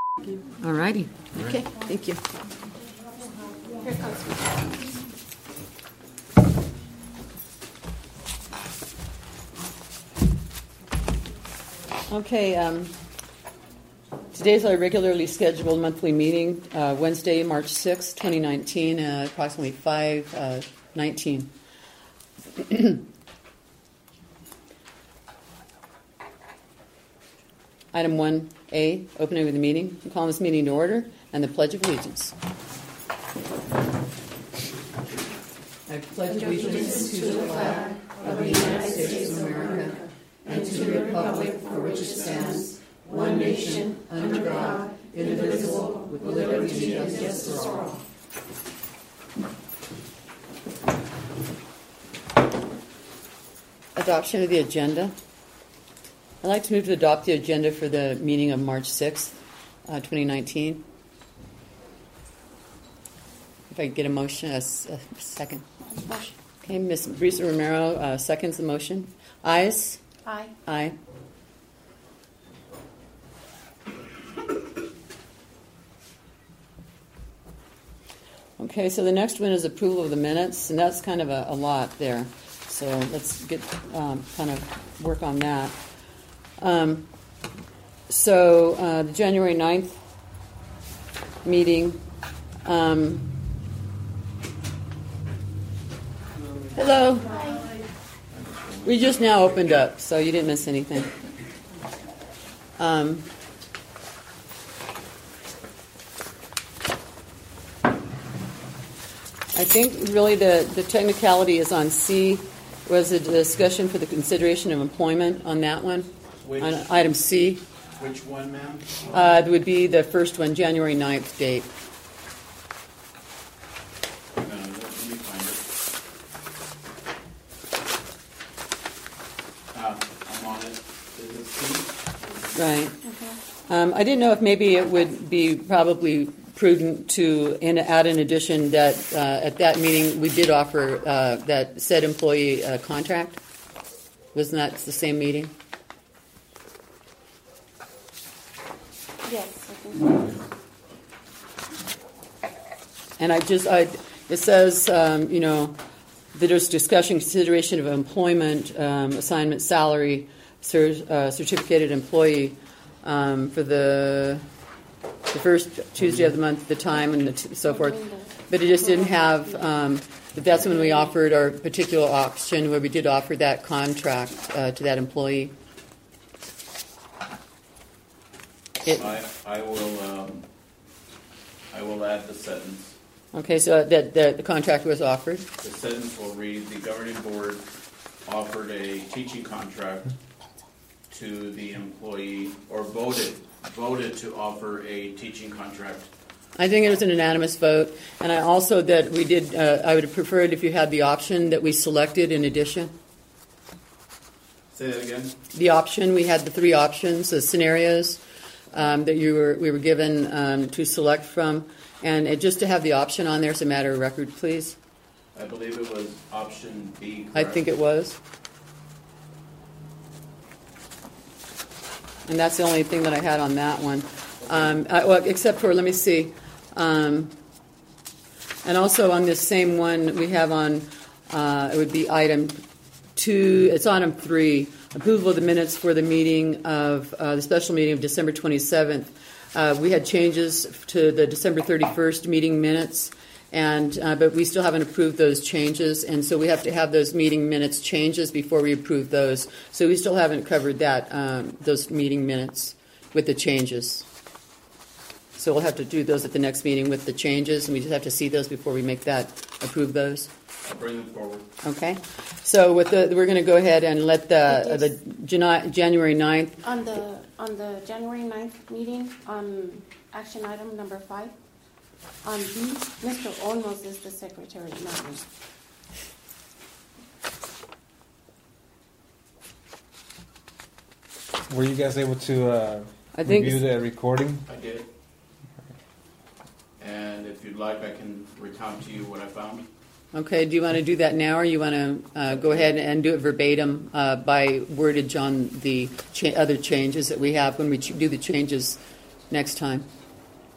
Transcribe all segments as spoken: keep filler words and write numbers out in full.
All righty. Okay, thank you. Here comes. Okay, um, today's our regularly scheduled monthly meeting, uh, Wednesday, March sixth, twenty nineteen, uh, approximately five nineteen. Item one A, opening of the meeting. We call this meeting to order and the Pledge of Allegiance. I pledge allegiance to the flag of the United States of America and to the republic for which it stands, one nation, under God, indivisible, with liberty and justice for all. Adoption of the agenda. I'd like to move to adopt the agenda for the meeting of March sixth, uh, twenty nineteen. If I could get a motion, a, a second. Motion. Okay, Miz Brisa Romero uh, seconds the motion. Ayes? Aye. Aye. Okay, so the next one is approval of the minutes, and that's kind of a, a lot there. So let's get um, kind of work on that. Um, so uh, the January ninth meeting. Um, hello. Hi. We just now opened up, so you didn't miss anything. Um, I think really the, the technicality is on C. Was a discussion for the consideration of employment on that one? Which, on item C. Which one, ma'am? Uh, it would be the first one, January ninth date. No, let me find it. Uh, I'm on it. Is it C? Right. Um, I didn't know if maybe it would be probably prudent to in, add an addition that uh, at that meeting we did offer uh, that said employee uh, contract. Wasn't that the same meeting? Yes, I think so. And I just, I, it says, um, you know, that there's discussion, consideration of employment, um, assignment, salary, cer- uh, certificated employee um, for the the first Tuesday of the month, the time, and the t- so forth. But it just didn't have, um, but that's when we offered our particular option where we did offer that contract uh, to that employee. It, I, I will um, I will add the sentence. okay, so that the, the contract was offered. The sentence will read: the governing board offered a teaching contract to the employee, or voted voted to offer a teaching contract. I think it was an unanimous vote, and I also that we did. Uh, I would have preferred if you had the option that we selected in addition. Say that again. The option we had the three options, the scenarios um, that you were we were given um, to select from, and it, just to have the option on there as a matter of record, please. I believe it was option B. I correct? think it was, and that's the only thing that I had on that one. Um, I, well, except for let me see, um, and also on this same one we have on uh, it would be item two. It's item three. Approval of the minutes for the meeting of uh, the special meeting of December twenty-seventh. Uh, we had changes to the December thirty-first meeting minutes, and uh, but we still haven't approved those changes, and so we have to have those meeting minutes changes before we approve those. So we still haven't covered that um, those meeting minutes with the changes. So we'll have to do those at the next meeting with the changes, and we just have to see those before we make that approve those. I'll bring them forward. Okay, so with the we're going to go ahead and let the uh, the Janu- January ninth. On the on the January ninth meeting, on action item number five, on B, Mister Olmos is the secretary, not me. Were you guys able to uh, I think review the recording? I did. And if you'd like, I can recount to you what I found. Okay, do you want to do that now, or you want to uh, go ahead and do it verbatim uh, by wordage on the cha- other changes that we have when we ch- do the changes next time?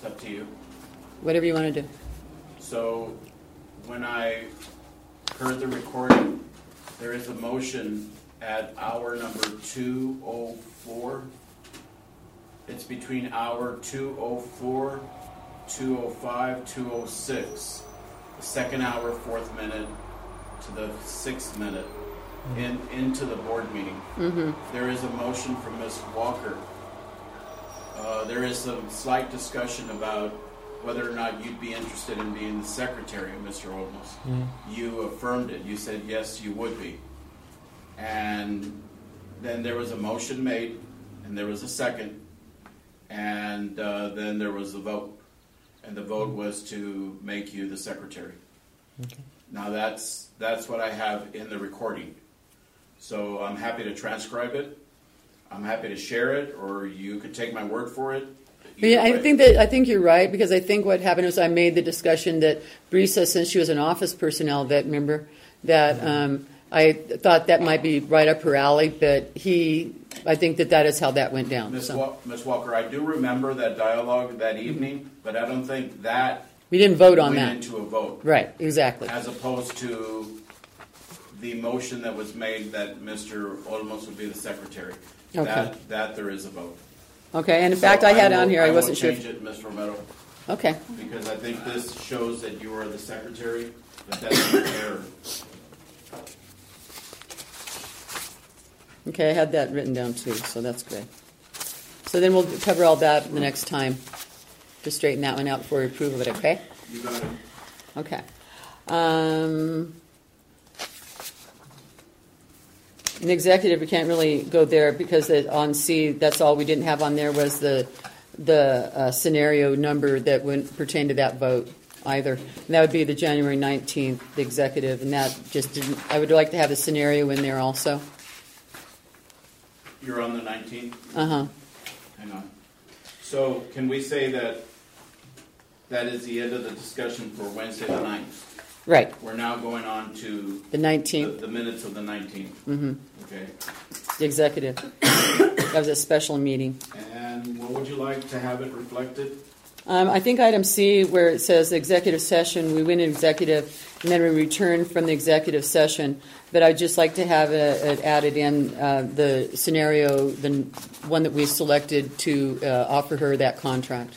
It's up to you. Whatever you want to do. So when I heard the recording, there is a motion at hour number two oh four. It's between hour two oh four, two oh five, two oh six. The second hour, fourth minute to the sixth minute in into the board meeting. Mm-hmm. There is a motion from Miz Walker. Uh, there is some slight discussion about whether or not you'd be interested in being the secretary of Mister Olmos. Mm. You affirmed it. You said yes, you would be. And then there was a motion made, and there was a second, and uh, then there was a vote. And the vote was to make you the secretary. Okay. Now that's that's what I have in the recording. So I'm happy to transcribe it. I'm happy to share it, or you could take my word for it. But yeah, Either I way. think that I think you're right, because I think what happened was I made the discussion that Brisa, since she was an office personnel vet member, that um, I thought that might be right up her alley. But he, I think that that is how that went down. Miz So. Wa- Miz Walker, I do remember that dialogue that evening, but I don't think that We didn't vote on went that. into a vote, Right, exactly. as opposed to the motion that was made that Mister Olmos would be the secretary. Okay. That that there is a vote. Okay, and in So fact, I had will- on here, I will wasn't sure. change it, Miz Romero, Okay, because I think this shows that you are the secretary, but that's an error. okay, I had that written down too, so that's good. So then we'll cover all that the next time, to straighten that one out before we approve of it, okay? You got it. Okay. Um, in executive, we can't really go there because it, on C, that's all we didn't have on there was the the uh, scenario number that wouldn't pertain to that vote either. And that would be the January nineteenth, the executive, and that just didn't. I would like to have the scenario in there also. You're on the nineteenth? Uh huh. Hang on. So can we say that that is the end of the discussion for Wednesday the ninth? Right. We're now going on to The the, nineteenth, the minutes of the nineteenth. mm-hmm. Okay. The executive. That was a special meeting. And what would you like to have it reflected? Um, I think item C, where it says executive session, we went in executive, and then we returned from the executive session. But I'd just like to have it added in uh, the scenario, the one that we selected to uh, offer her that contract.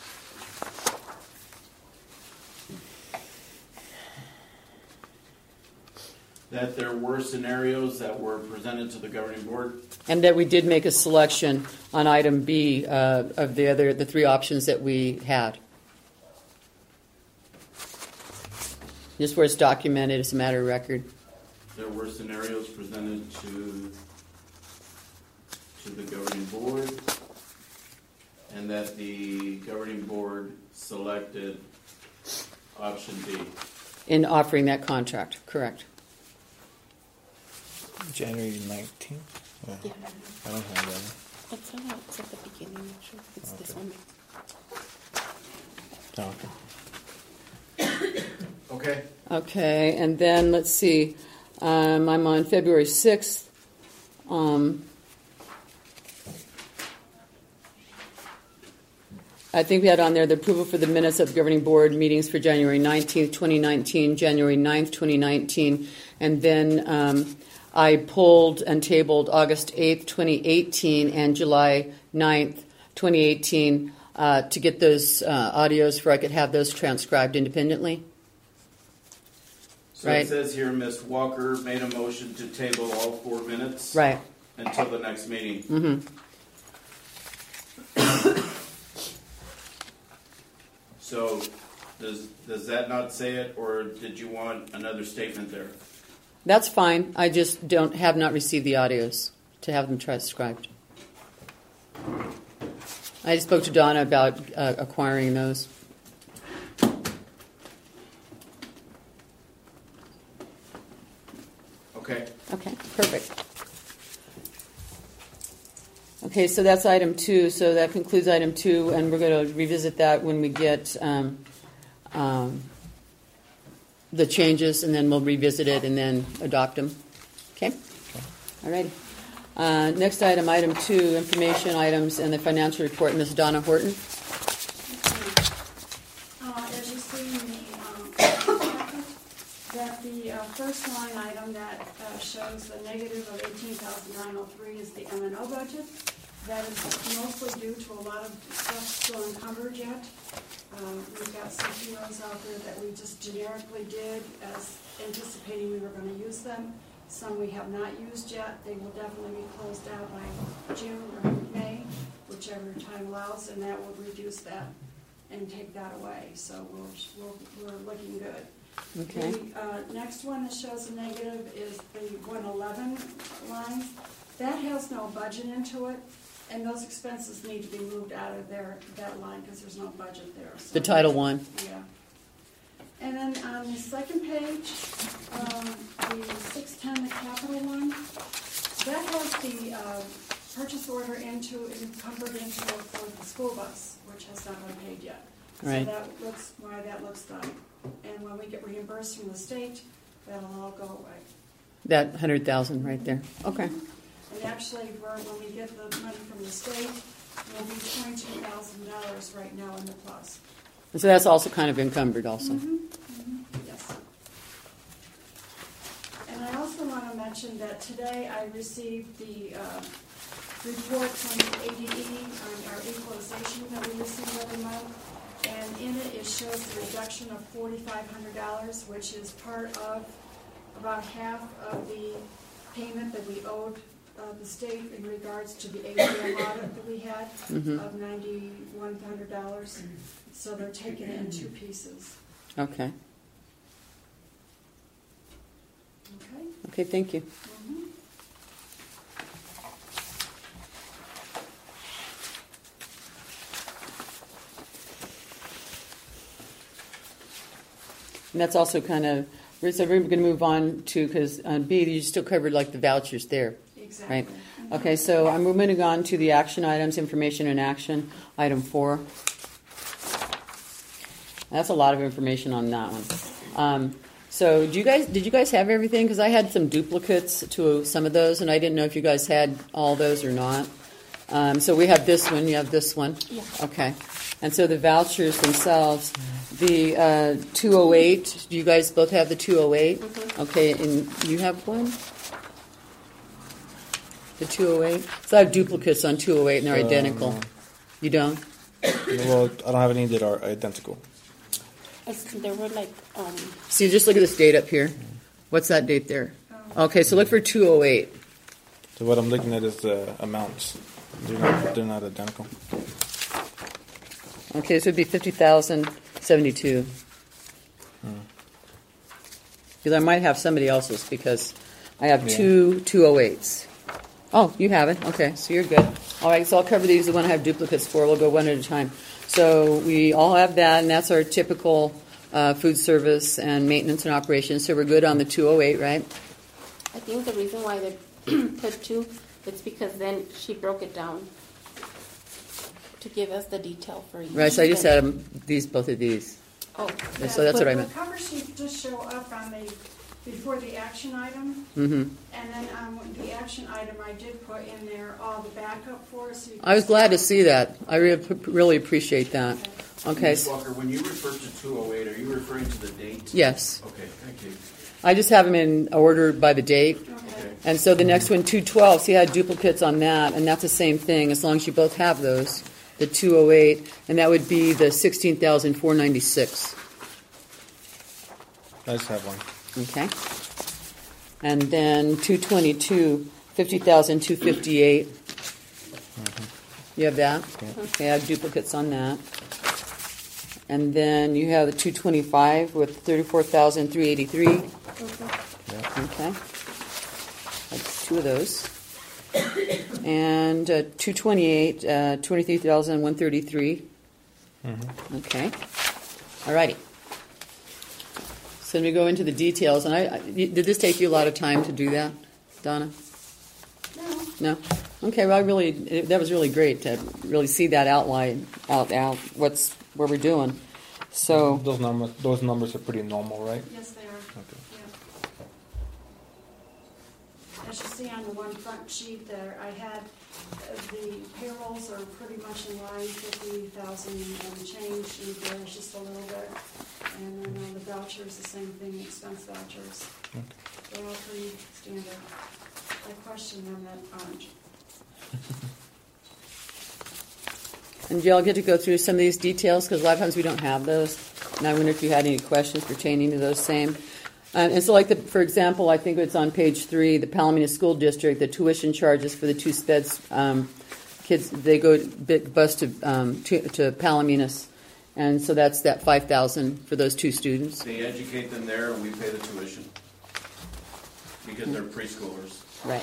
That there were scenarios that were presented to the governing board. And that we did make a selection on item B uh, of the other, the three options that we had. Just where it's documented as a matter of record. There were scenarios presented to to the governing board, and that the governing board selected option B. In offering that contract, correct. January nineteenth? Oh, Yeah. I don't have It's, uh, it's at the beginning, actually. It's this Okay. one. that. Oh, okay. Okay. Okay, and then let's see. Um, I'm on February sixth. Um, I think we had on there the approval for the minutes of the governing board meetings for January nineteenth, twenty nineteen, January ninth, twenty nineteen, and then um, I pulled and tabled August eighth, twenty eighteen, and July ninth, twenty eighteen, uh, to get those uh, audios where I could have those transcribed independently. So Right. it says here, Miz Walker made a motion to table all four minutes Right. until the next meeting. Mm-hmm. So does does that not say it, or did you want another statement there? That's fine. I just don't have not received the audios to have them transcribed. I spoke to Donna about uh, acquiring those. Okay. Okay, perfect. Okay, so that's item two. So that concludes item two, and we're going to revisit that when we get um, um, the changes, and then we'll revisit it and then adopt them. Okay? All righty. Uh, next item, item two, information items and the financial report. Miz Donna Horton. first line item that uh, shows the negative of eighteen thousand nine hundred three is the M and O budget. That is mostly due to a lot of stuff still encumbered yet. Um, We've got some P Os out there that we just generically did as anticipating we were going to use them. Some we have not used yet. They will definitely be closed out by June or May, whichever time allows, and that will reduce that and take that away. So we're, we're, we're looking good. Okay. The uh, next one that shows a negative is the one eleven line. That has no budget into it, and those expenses need to be moved out of there, that line, because there's no budget there. So The Title One. yeah. And then on the second page, um, the six ten, the capital one, that has the uh, purchase order into, encumbered into it for the school bus, which has not been paid yet. Right. So that looks, why that looks done. And when we get reimbursed from the state, that'll all go away. That hundred thousand right there. Okay. And actually, we're, when we get the money from the state, we'll be twenty-two thousand dollars right now in the plus. And so that's also kind of encumbered also. Mhm, mhm, yes. And I also want to mention that today I received the uh, report from the A D E on our equalization that we receive every month. And in it, it shows the reduction of forty-five hundred dollars, which is part of about half of the payment that we owed uh, the state in regards to the A T M audit that we had Mhm. of ninety-one hundred dollars. So they're taking it in two pieces. Okay. Okay? Okay, thank you. Mhm. And that's also kind of, so we're going to move on to, because on B, you still covered like the vouchers there, Exactly. right? Mhm. Okay, so I'm moving on to the action items, information and action, item four. That's a lot of information on that one. Um, so do you guys, did you guys have everything? Because I had some duplicates to some of those, and I didn't know if you guys had all those or not. Um, so we have this one, you have this one? Yeah. Okay. And so the vouchers themselves, the uh, two oh eight, do you guys both have the two oh eight? Mhm. Okay, and you have one? The two oh eight? So I have duplicates on two oh eight and they're Um, identical. You don't? Well, I don't have any that are identical. It's, there were like, um, See, just look at this date up here. What's that date there? Okay, so look for two oh eight. So what I'm looking at is the amounts. They're not, they're not identical. Okay, so it'd be fifty thousand seventy-two. Because I might have somebody else's because I have Yeah. two two oh eights. Oh, you have it. Okay, so you're good. All right, so I'll cover these. The one I have duplicates for. We'll go one at a time. So we all have that, and that's our typical uh, food service and maintenance and operations. So we're good on the two oh eight, right? I think the reason why they put two, it's because then she broke it down to give us the detail for each. Right. So I just had them, these both of these. Oh, Yeah, so that's what I The meant. cover sheet just show up on the, before the action item, Mm-hmm. and then on the action item, I did put in there all the backup for us. So you can I was glad to see. see that. I re- really appreciate that. Okay. Miz so- Walker, when you refer to two oh eight, are you referring to the date? Yes. Okay, thank you. I just have them in order by the date. Okay. Okay. And so the next one, two twelve, see, I had duplicates on that, and that's the same thing, as long as you both have those, the two oh eight, and that would be the sixteen thousand four hundred ninety-six. I just have one. Okay? And then two twenty-two, fifty thousand two hundred fifty-eight. You have that? Yeah. Okay, I have duplicates on that. And then you have the two twenty-five with thirty-four thousand three hundred eighty-three. Yeah. Okay. That's two of those. And uh, two twenty-eight, uh, twenty-three thousand one hundred thirty-three. Mm-hmm. Okay. All righty. So let me go into the details. And I, I, did this take you a lot of time to do that, Donna? No. No? Okay, well, I really, it, that was really great to really see that outline, out, out, what's, what we're doing. So, Those numbers, those numbers are pretty normal, right? Yes, they are. Okay. Yeah. as you see on the one front sheet there, I had, uh, the payrolls are pretty much in line, fifty thousand and change, and there's just a little bit. And then on the vouchers, the same thing, expense vouchers. They're all pretty standard. I question them that aren't. And Jill, I'll get to go through some of these details because a lot of times we don't have those. And I wonder if you had any questions pertaining to those same. Um, and so, like, the, for example, I think it's on page three, the Palomino School District, the tuition charges for the two speds um, kids, they go bit bus to, um, to, to Palominos. And so that's that five thousand dollars for those two students. They educate them there, and we pay the tuition because they're preschoolers. Right.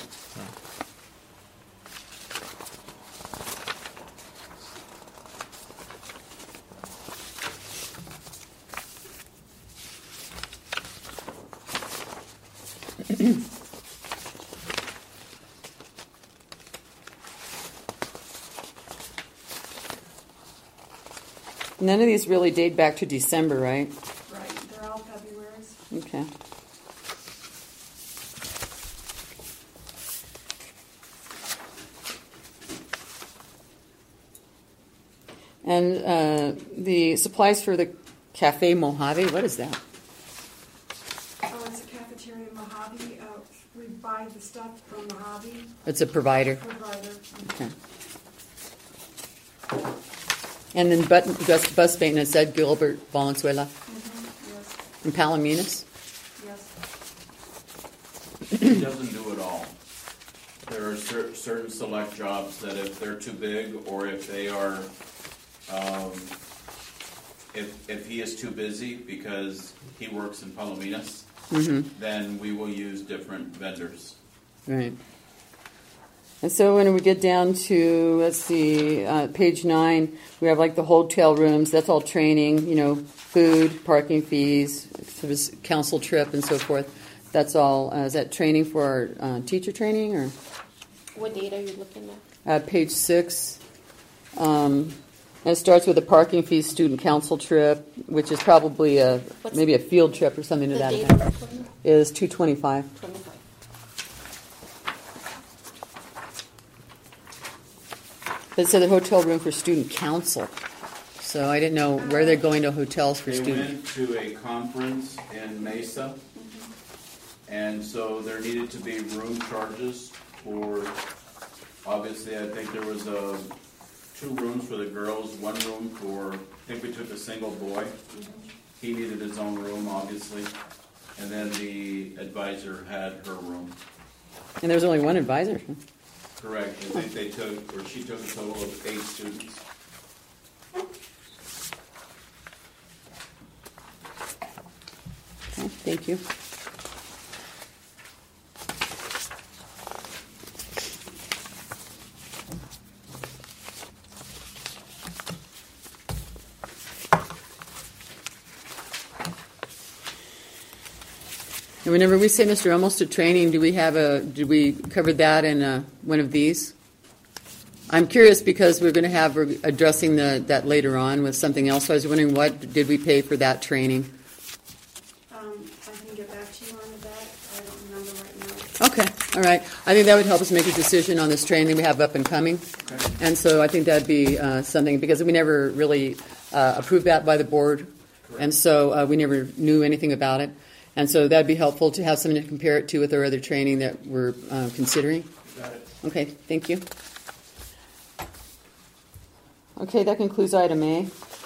None of these really date back to December, right? Right, they're all February's. Okay. And uh, the supplies for the Cafe Mojave, what is that? Oh, it's a cafeteria Mojave. Uh, we buy the stuff from Mojave It's a provider. provider. Okay. And then bus, bus, bus maintenance at Gilbert Valenzuela Mm-hmm. Yes, and Palominos. yes. He doesn't do it all. There are cer- certain select jobs that if they're too big or if they are, um, if if he is too busy because he works in Palominos, Mm-hmm. then we will use different vendors. Right. And so when we get down to, let's see, uh, page nine, we have like the hotel rooms. That's all training, you know, food, parking fees, service, council trip, and so forth. That's all. Uh, is that training for our uh, teacher training, or What date are you looking at? uh, page six? Um, and it starts with the parking fees, student council trip, which is probably a What's maybe a field trip or something to The that date effect. of appointment? Is two twenty-five. twenty-five. But it said the hotel room for student council. So I didn't know where they're going to hotels for They students. went to a conference in Mesa, and so there needed to be room charges for, obviously, I think there was a, two rooms for the girls, one room for, I think we took a single boy. He needed his own room, obviously, and then the advisor had her room. And there's only one advisor. Correct, I think they took, or she took a total of eight students. Okay, thank you. And whenever we say Mister Almost to training, do we have a, did we cover that in uh, one of these? I'm curious because we're going to have, we're addressing the, that later on with something else. So I was wondering, what did we pay for that training? Um, I can get back to you on that. I don't remember right now. Okay, all right. I think that would help us make a decision on this training we have up and coming. Okay. And so I think that'd be uh, something, because we never really uh, approved that by the board. Correct. And so uh, we never knew anything about it. And so that'd be helpful to have something to compare it to with our other training that we're uh, considering. Got it. Okay, thank you. Okay, that concludes item A.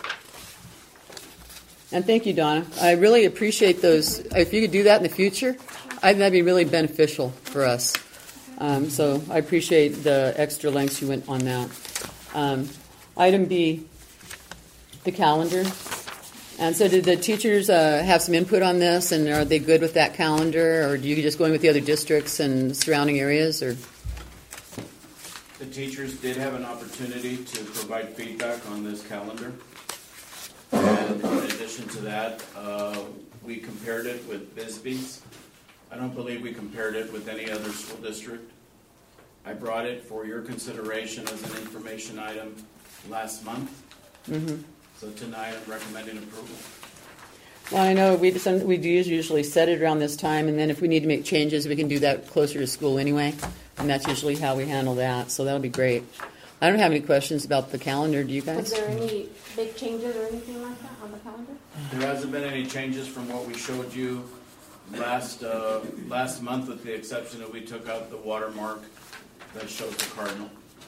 And thank you, Donna. I really appreciate those. If you could do that in the future, I think that'd be really beneficial for us. Um, so I appreciate the extra lengths you went on that. Um, item B, the calendar. And so did the teachers uh, have some input on this, and are they good with that calendar, or do you just go in with the other districts and surrounding areas, or? The teachers did have an opportunity to provide feedback on this calendar. And in addition to that, uh, we compared it with Bisbee's. I don't believe we compared it with any other school district. I brought it for your consideration as an information item last month. Mm-hmm. So tonight I'm recommending approval. Well, I know we some, we do usually set it around this time, and then if we need to make changes, we can do that closer to school anyway, and that's usually how we handle that. So that'll be great. I don't have any questions about the calendar. Do you Was guys? there any big changes or anything like that on the calendar? There hasn't been any changes from what we showed you last, uh, last month, with the exception that we took out the watermark that shows the cardinal.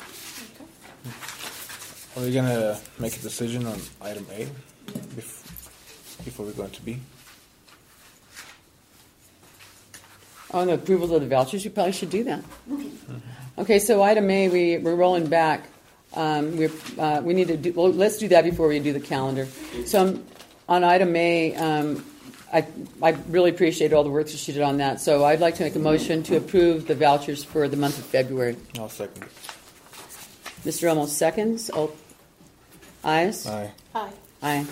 Are we gonna make a decision on item A bef- before we go into B? On the approval of the vouchers, you probably should do that. Okay, so item A, we, we're rolling back. Um, we're, uh, we need to do, well, let's do that before we do the calendar. So um, on item A, um, I, I really appreciate all the work that she did on that. So I'd like to make a motion to approve the vouchers for the month of February. I'll second it. Mister Elmo seconds. All ayes? Aye. Aye. Aye.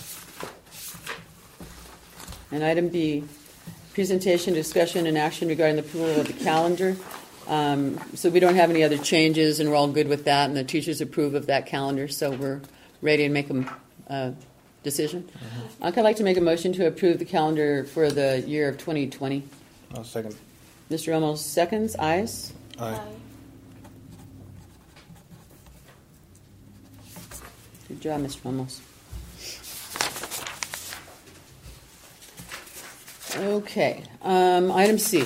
And item B, presentation, discussion, and action regarding the approval of the calendar. Um, so we don't have any other changes, and we're all good with that, and the teachers approve of that calendar, so we're ready to make a uh, decision. Mm-hmm. I'd like to make a motion to approve the calendar for the year of twenty twenty. I'll second. Mister Elmo seconds. Ayes? Aye. Good job, Mister Ramos. Okay, um, item C.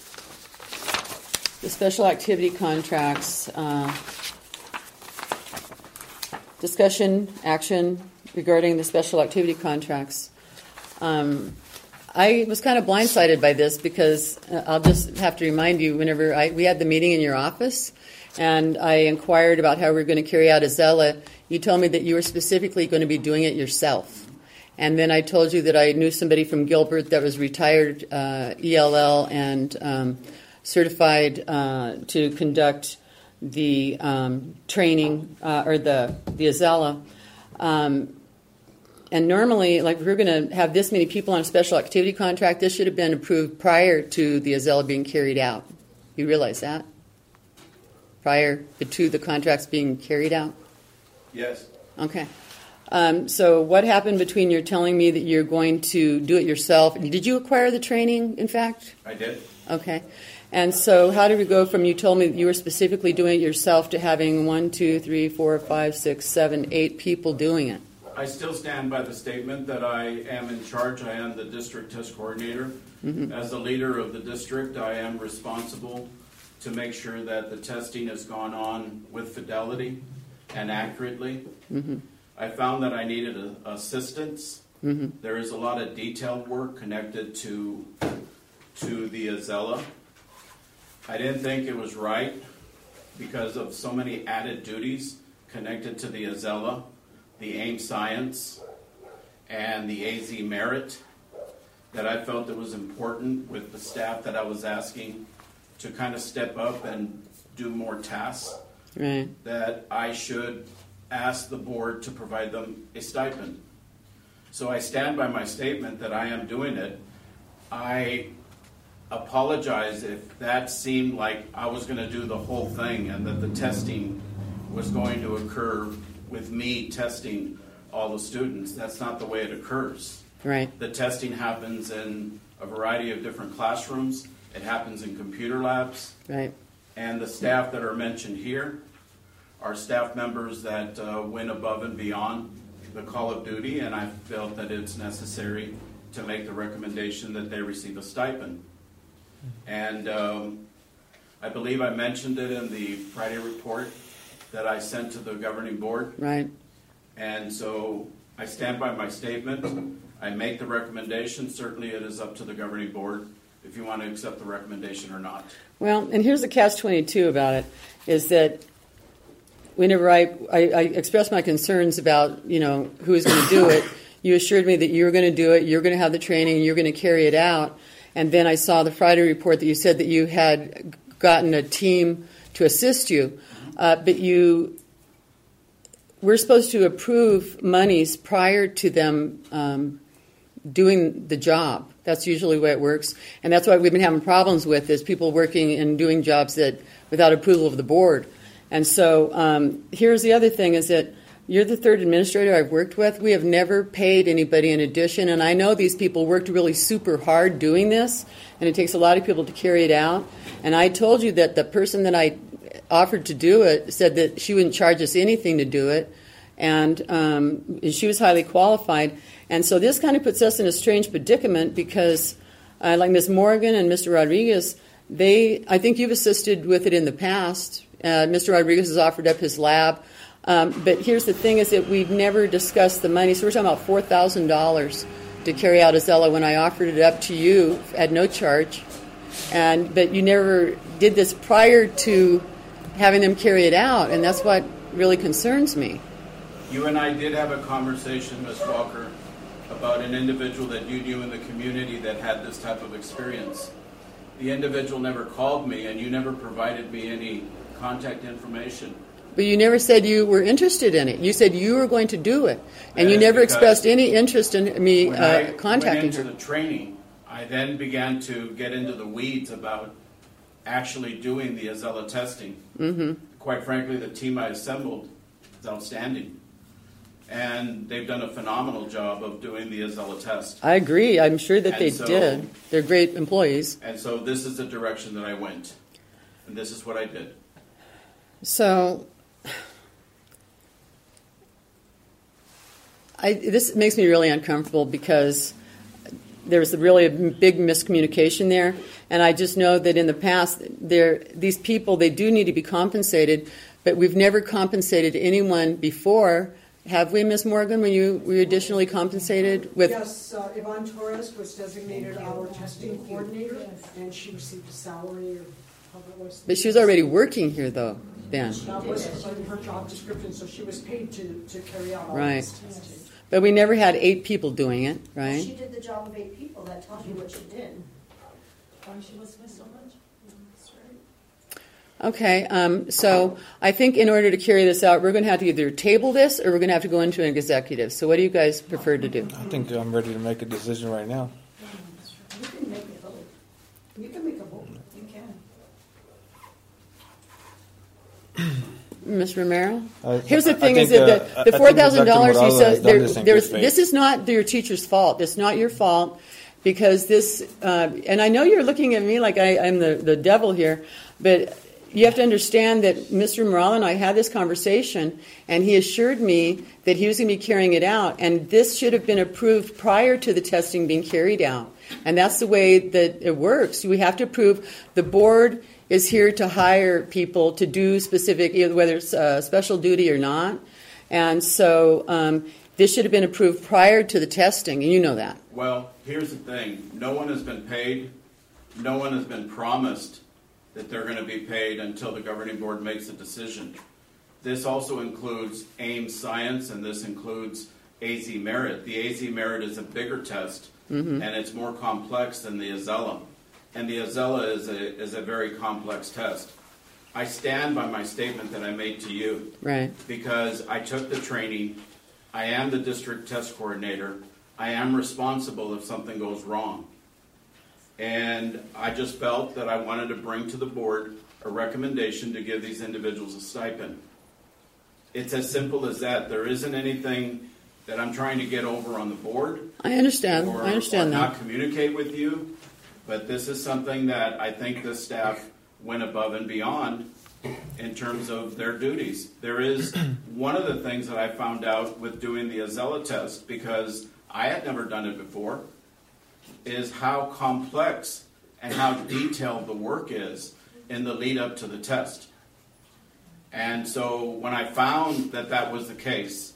The special activity contracts. Uh, discussion, action regarding the special activity contracts. Um, I was kind of blindsided by this because uh, I'll just have to remind you, whenever I, we had the meeting in your office and I inquired about how we were going to carry out Azella, you told me that you were specifically going to be doing it yourself. And then I told you that I knew somebody from Gilbert that was retired uh, E L L and um, certified uh, to conduct the um, training uh, or the the Azella. Um, and normally, like if we're going to have this many people on a special activity contract, this should have been approved prior to the Azella being carried out. You realize that? Prior to the contracts being carried out? Yes. Okay. Um, so what happened between your telling me that you're going to do it yourself? Did you acquire the training, in fact? I did. Okay. And so how did we go from you told me that you were specifically doing it yourself to having one, two, three, four, five, six, seven, eight people doing it? I still stand by the statement that I am in charge. I am the district test coordinator. Mm-hmm. As the leader of the district, I am responsible to make sure that the testing has gone on with fidelity and accurately. Mm-hmm. I found that I needed a, assistance. Mm-hmm. There is a lot of detailed work connected to to the Azella. I didn't think it was right because of so many added duties connected to the Azella, the AIM Science, and the A Z Merit, that I felt it was important with the staff that I was asking to kind of step up and do more tasks, right, that I should ask the board to provide them a stipend. So I stand by my statement that I am doing it. I apologize if that seemed like I was going to do the whole thing and that the testing was going to occur with me testing all the students. That's not the way it occurs. Right. The testing happens in a variety of different classrooms. It happens in computer labs. Right. And the staff that are mentioned here are staff members that uh, went above and beyond the call of duty, and I felt that it's necessary to make the recommendation that they receive a stipend. And um, I believe I mentioned it in the Friday report that I sent to the governing board. Right. And so I stand by my statement. I make the recommendation. Certainly it is up to the governing board if you want to accept the recommendation or not. Well, and here's the catch twenty-two about it, is that whenever I, I, I expressed my concerns about, you know, who was going to do it, you assured me that you were going to do it, you're going to have the training, you're going to carry it out. And then I saw the Friday report that you said that you had gotten a team to assist you. Uh, but you we're supposed to approve monies prior to them um, doing the job. That's usually the way it works. And that's what we've been having problems with, is people working and doing jobs that without approval of the board. And so um, here's the other thing, is that You're the third administrator I've worked with. We have never paid anybody in addition, and I know these people worked really super hard doing this, and it takes a lot of people to carry it out. And I told you that the person that I offered to do it said that she wouldn't charge us anything to do it, and um, she was highly qualified. And so this kind of puts us in a strange predicament because, uh, like Miz Morgan and Mister Rodriguez, they I think you've assisted with it in the past. Uh, Mister Rodriguez has offered up his lab. Um, but here's the thing is that we've never discussed the money. So we're talking about four thousand dollars to carry out Azella when I offered it up to you at no charge. And but you never did this prior to having them carry it out, and that's what really concerns me. You and I did have a conversation, Miz Walker, about an individual that you knew in the community that had this type of experience. The individual never called me, and you never provided me any contact information. But you never said you were interested in it. You said you were going to do it, and That you is never because expressed any interest in me When uh, I contacting went into her. the training, I then began to get into the weeds about actually doing the Azella testing. Mm-hmm. Quite frankly, the team I assembled is outstanding. And they've done a phenomenal job of doing the Azella test. I agree. I'm sure that And they so- did. They're great employees. And so this is the direction that I went. And this is what I did. So, I, this makes me really uncomfortable because there's really a big miscommunication there, and I just know that in the past, there these people they do need to be compensated, but we've never compensated anyone before, have we, Miz Morgan? Were you were you additionally compensated with? Yes, uh, Yvonne Torres was designated our testing coordinator, and she received a salary of how that was. But she was already working here, though. Then, That was in her job description, so she was paid to, to carry out all Right. this testing. but we never had eight people doing it, right? She did the job of eight people, that tells you what she did. Why she was missed so much? Okay, um, so I think in order to carry this out, we're going to have to either table this or we're going to have to go into an executive. So what do you guys prefer to do? I think I'm ready to make a decision right now. You can make a vote. You can make a vote. You can. Miz Romero? I- Here's the I thing: think, is that uh, the, I the think four thousand dollars Doctor you Morales has said done there, this in there's good faith. this is not your teacher's fault. It's not your fault because this. Uh, and I know you're looking at me like I, I'm the, the devil here, but you have to understand that Mister Morales and I had this conversation, and he assured me that he was going to be carrying it out, and this should have been approved prior to the testing being carried out. And that's the way that it works. We have to approve. The board is here to hire people to do specific, either whether it's uh, special duty or not. And so um, this should have been approved prior to the testing, and you know that. Well, here's the thing. No one has been paid. No one has been promised that they're going to be paid until the governing board makes a decision. This also includes AIMS Science, and this includes A Z Merit. The A Z Merit is a bigger test, mm-hmm. and it's more complex than the Azella. And the Azella is a, is a very complex test. I stand by my statement that I made to you. Right. Because I took the training. I am the district test coordinator. I am responsible if something goes wrong. And I just felt that I wanted to bring to the board a recommendation to give these individuals a stipend. It's as simple as that. There isn't anything that I'm trying to get over on the board. I understand. Or, I understand or that. not communicate with you. But this is something that I think the staff went above and beyond in terms of their duties. There is one of the things that I found out with doing the Azella test, because I had never done it before, is how complex and how detailed the work is in the lead up to the test. And so when I found that that was the case,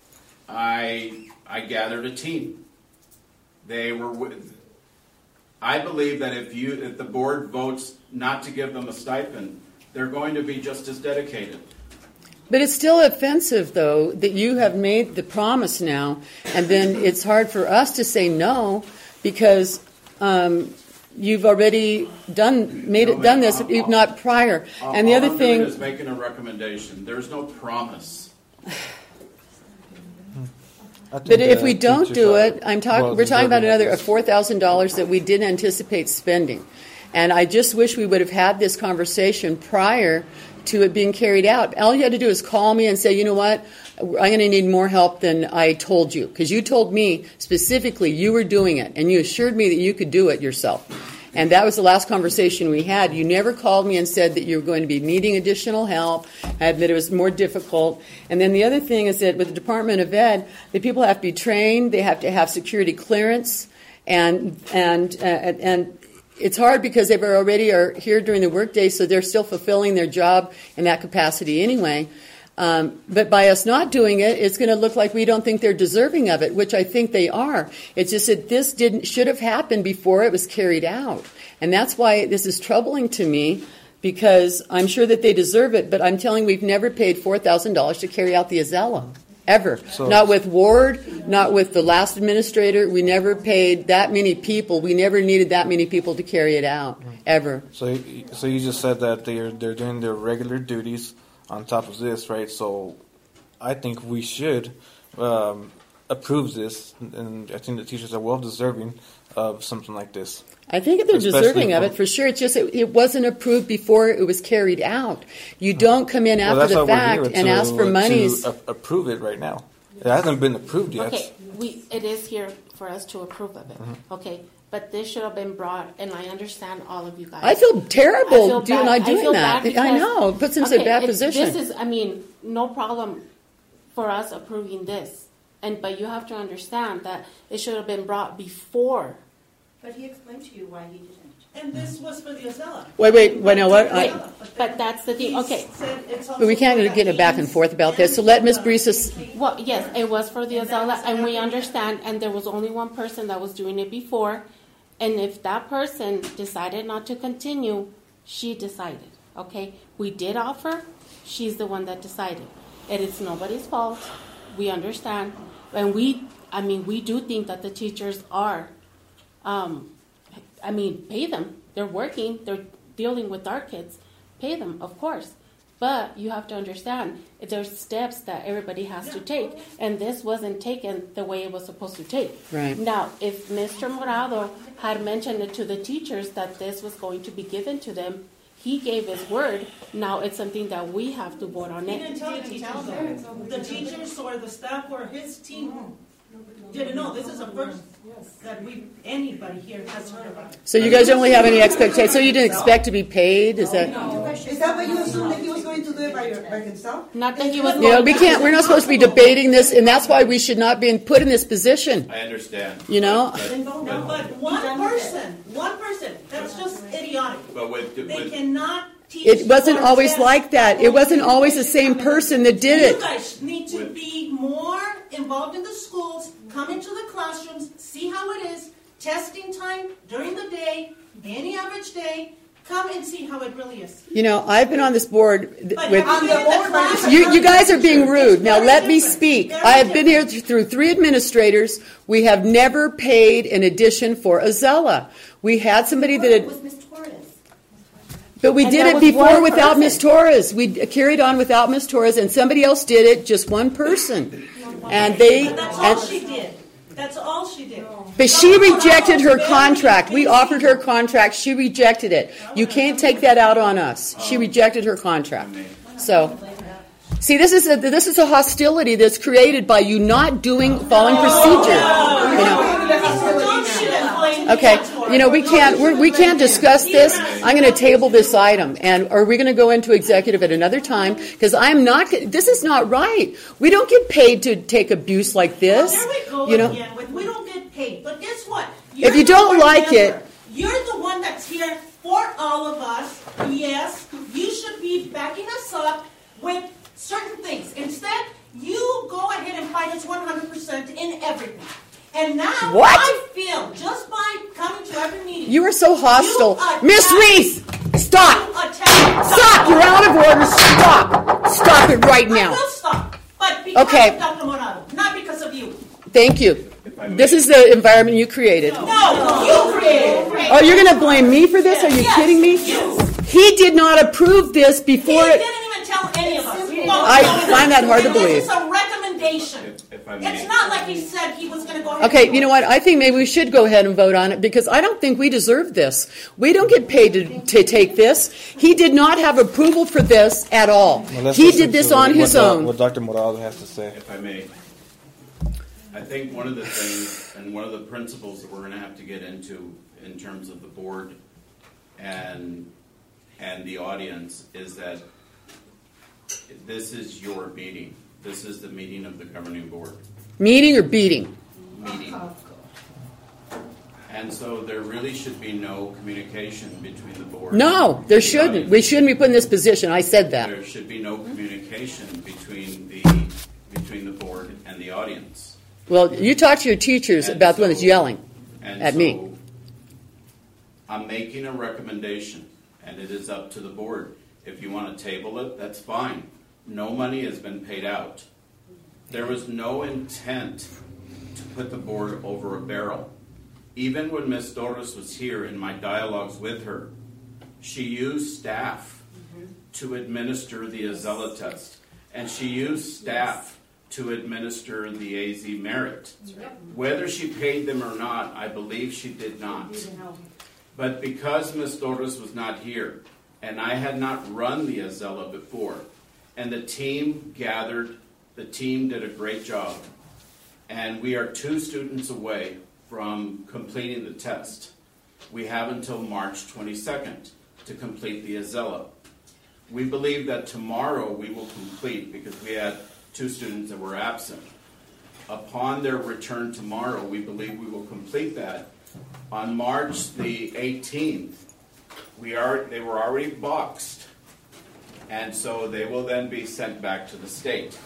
I I gathered a team. They were with, I believe that if you if the board votes not to give them a stipend, they're going to be just as dedicated. But it's still offensive, though, that you have made the promise now, and then it's hard for us to say no because um, you've already done made it No, done ma'am, this, I'll- if not prior. All- And the all other I'm thing doing is making a recommendation. There's no promise. I think But if the we don't teachers do are it, I'm talking. well We're talking about deserving of another this. four thousand dollars that we didn't anticipate spending, and I just wish we would have had this conversation prior to it being carried out. All you had to do is call me and say, you know what, I'm going to need more help than I told you, because you told me specifically you were doing it, and you assured me that you could do it yourself. And that was the last conversation we had. You never called me and said that you were going to be needing additional help, and that it was more difficult. And then the other thing is that with the Department of Ed, the people have to be trained, they have to have security clearance, and and uh, and it's hard because they already are here during the workday, so they're still fulfilling their job in that capacity anyway. Um, but by us not doing it, it's going to look like we don't think they're deserving of it, which I think they are. It's just that this didn't should have happened before it was carried out. And that's why this is troubling to me, because I'm sure that they deserve it, but I'm telling you, we've never paid four thousand dollars to carry out the Azella, ever. So, not with Ward, not with the last administrator. We never paid that many people. We never needed that many people to carry it out, ever. So, so you just said that they're they're doing their regular duties on top of this, right? So I think we should um, approve this, and I think the teachers are well deserving of something like this. I think they're Especially deserving of from- it, for sure. It's just it, it wasn't approved before it was carried out. You don't come in Well, after that's the why we're fact here, and to- ask for monies. to a- approve it right now. It hasn't been approved yet. Okay, we, it is here for us to approve of it, okay? But this should have been brought, and I understand all of you guys. I feel terrible I feel doing, bad. not I doing feel that. bad I because- know. It puts us in a Okay, bad it- position. This is, I mean, no problem for us approving this. And, but you have to understand that it should have been brought before. But he explained to you why he didn't. And this was for the Azella. Wait, wait, wait, no, what? I- But that's the thing, okay. But we can't get it back and forth about this. So let Miz Brisas. Well, yes, it was for the Azella, and we understand, and there was only one person that was doing it before. And if that person decided not to continue, she decided, okay? We did offer, she's the one that decided. It is nobody's fault, we understand. And we, I mean, we do think that the teachers are, um, I mean, pay them. They're working, they're dealing with our kids. Pay them, of course. But you have to understand, there's steps that everybody has to take, and this wasn't taken the way it was supposed to take. Right. Now, if Mister Morado had mentioned it to the teachers that this was going to be given to them, he gave his word. Now it's something that we have to vote on He it. didn't tell the teachers though. The teachers or the staff or his team didn't know. This is the first that we, anybody here has heard about it. So you guys don't really have any expectation. So you didn't expect to be paid? Is that? Is that what you assumed that he was going to do it by, your, by himself? Not that he was. You know, we can't. We're not supposed to be debating this, and that's why we should not be put in this position. I understand. You know. But, but, But one person, one person, that's just idiotic. but with, They with cannot teach. It wasn't or always test like that. It wasn't always the same person that did You it. guys need to be more involved in the schools, come into the classrooms, see how it is, testing time during the day, any average day, come and see how it really is. You know, I've been on this board th- But with. have you been in the classroom? You, you guys are being rude. It's Now very let me different. speak. Very I have been here different. th- through three administrators. We have never paid an addition for Azella. We had somebody that It had, was Miss Torres. but we And did that it was before one without person. Miss Torres. We d- carried on without Miss Torres, and somebody else did it, just one person. And they, But that's all and, she did. That's all she did. but she rejected her contract. We offered her contract. She rejected it. You can't take that out on us. She rejected her contract. So, see, this is a, this is a hostility that's created by you not doing, following procedure. You know. Don't shit and blame the Okay, kids for you know, it. we can't, we're, we can't discuss this. I'm going to table this item, and are we going to go into executive at another time? Because I'm not, this is not right. We don't get paid to take abuse like this. There we go You know, again with we don't get paid. But guess what? If you the don't board like it- member. You're the one that's here for all of us. Yes, you should be backing us up with certain things. Instead, you go ahead and fight us one hundred percent in everything. And now What? I feel, just by coming to every meeting, you are so hostile. attack- Miss Reese, stop! you attack. Stop! You're out of order. Stop! Stop it right I now. will stop. But because Okay. of Doctor Morado, not because of you. Thank you. This is the environment you created. No, you created it. Oh, you're going to blame me for this? Are you Yes, kidding me? you. He did not approve this He before didn't it. even tell any of us. I find that hard to And believe. This is a recommendation. if, if If I may. It's not like he said he was gonna go ahead. and Okay, do you know it. what? I think maybe we should go ahead and vote on it because I don't think we deserve this. We don't get paid to, to take this. He did not have approval for this at all. Well, let's He listen did this to on what his doc- own. What Doctor Morales has to say. If I may, I think one of the things and one of the principles that we're going to have to get into in terms of the board and and the audience is that this is your meeting. This is the meeting of the governing board. Meeting or beating? Meeting. And so there really should be no communication between the board. No, and there the shouldn't. audience. We shouldn't be put in this position. I said that. There should be no communication between the between the board and the audience. Well, you talk to your teachers And about the one that's so- yelling And at so me. I'm making a recommendation, and it is up to the board. If you want to table it, that's fine. No money has been paid out. There was no intent to put the board over a barrel. Even when Miz Torres was here in my dialogues with her, she used staff to administer the Azella test, and she used staff to administer the A Z merit. Whether she paid them or not, I believe she did not. But because Miz Torres was not here, and I had not run the Azella before, and the team gathered, the team did a great job, and we are two students away from completing the test. We have until March twenty-second to complete the Azella. We believe that tomorrow we will complete, because we had two students that were absent. Upon their return tomorrow, we believe we will complete that. On March the eighteenth, we are, they were already boxed, and so they will then be sent back to the state.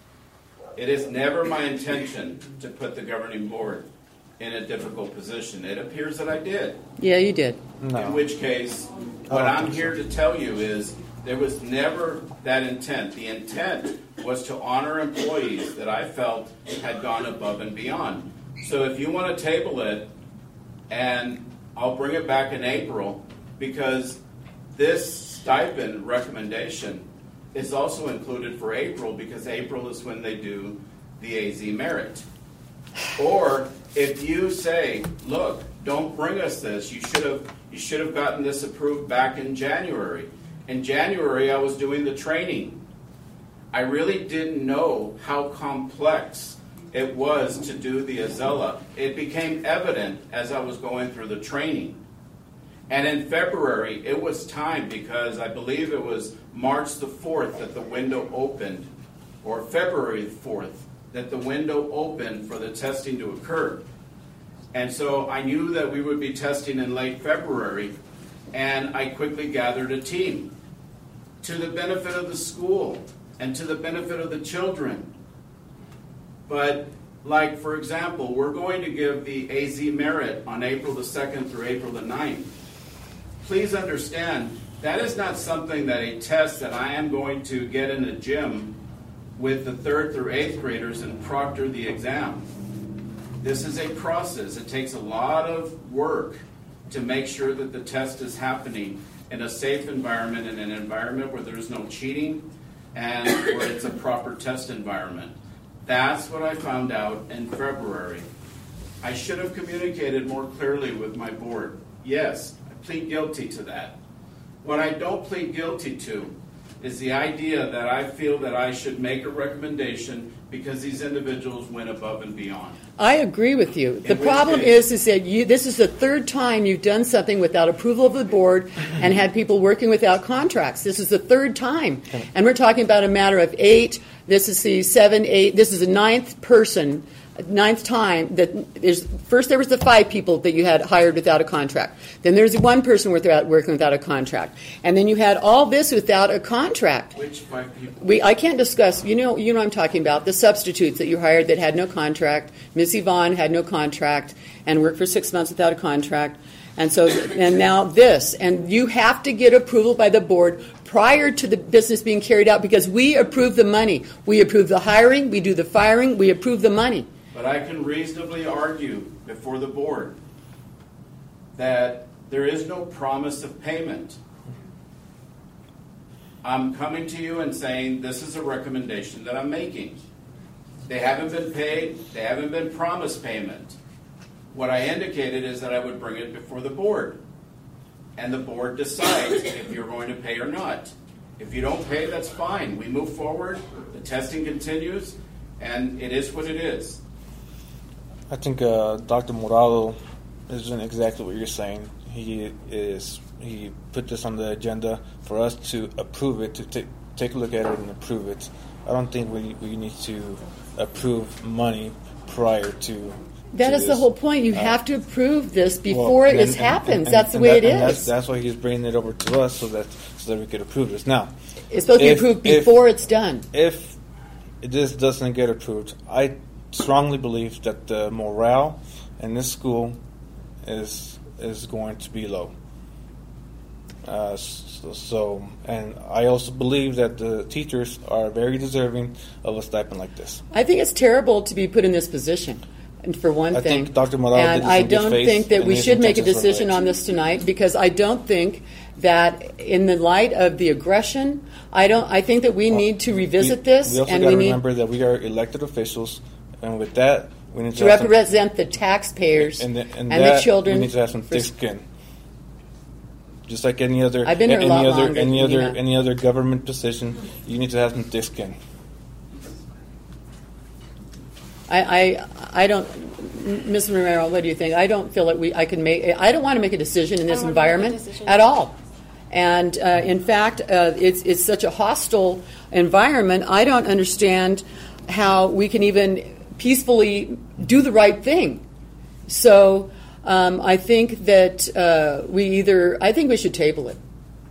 It is never my intention to put the governing board in a difficult position. It appears that I did. Yeah, you did. No. In which case, what I'm here to tell you is there was never that intent. The intent was to honor employees that I felt had gone above and beyond. So if you want to table it, and I'll bring it back in April, because this stipend recommendation is also included for April, because April is when they do the A Z merit. Or if you say, look, don't bring us this, you should have you should have gotten this approved back in January. In January, I was doing the training. I really didn't know how complex it was to do the Azella. It became evident as I was going through the training. And in February, it was time, because I believe it was March the fourth that the window opened, or February the fourth, that the window opened for the testing to occur. And so I knew that we would be testing in late February, and I quickly gathered a team to the benefit of the school and to the benefit of the children. But, like, for example, we're going to give the A Z merit on April the second through April the ninth. Please understand, that is not something that a test that I am going to get in a gym with the third through eighth graders and proctor the exam. This is a process. It takes a lot of work to make sure that the test is happening in a safe environment, in an environment where there's no cheating and where it's a proper test environment. That's what I found out in February. I should have communicated more clearly with my board. Yes, I plead guilty to that. What I don't plead guilty to is the idea that I feel that I should make a recommendation because these individuals went above and beyond. I agree with you. The In which problem case- is, is that you, this is the third time you've done something without approval of the board and had people working without contracts. This is the third time. And we're talking about a matter of eight. This is the seven, eight. This is the ninth person, ninth time that there's, first there was the five people that you had hired without a contract. Then there's one person without, working without a contract. And then you had all this without a contract. Which five people? We, I can't discuss, you know, you know what I'm talking about, the substitutes that you hired that had no contract. Miss Yvonne had no contract and worked for six months without a contract. And so, and now this. And you have to get approval by the board prior to the business being carried out, because we approve the money. We approve the hiring, we do the firing, we approve the money. But I can reasonably argue before the board that there is no promise of payment. I'm coming to you and saying this is a recommendation that I'm making. They haven't been paid. They haven't been promised payment. What I indicated is that I would bring it before the board. And the board decides if you're going to pay or not. If you don't pay, that's fine. We move forward. The testing continues. And it is what it is. I think uh, Doctor Morado is doing exactly what you're saying. He is he put this on the agenda for us to approve it, to take take a look at it and approve it. I don't think we we need to approve money prior to. That to is the this. whole point. You Uh, have to approve this well, before and- it and- happens. and- that's the and way that- it and is. That's, that's why he's bringing it over to us so that so that we could approve this. Now, It's supposed to if- be approved if- before it's done. If this doesn't get approved, I strongly believe that the morale in this school is is going to be low. Uh, so, so, and I also believe that the teachers are very deserving of a stipend like this. I think it's terrible to be put in this position, and for one I thing. think Doctor Morado did and this I in good don't faith, think that and we his should make a intentions were decision right. on this tonight because I don't think that in the light of the aggression, I don't. I think that we need to revisit we, this, We also and got we to need remember that we are elected officials, and with that, we need to, to have some- represent the taxpayers and, the, and, and that, the children. We need to have some for- thick skin. Just like any other, I've been here a any lot other, longer any than other, you have. any other government position, you need to have some thick skin. I, I, I don't, Miz Romero, what do you think? I don't feel that we, I can make, I don't want to make a decision in this I don't wanna make a environment decision. at all. And uh, in fact, uh, it's, it's such a hostile environment, I don't understand how we can even peacefully do the right thing. So um, I think that uh, we either, I think we should table it.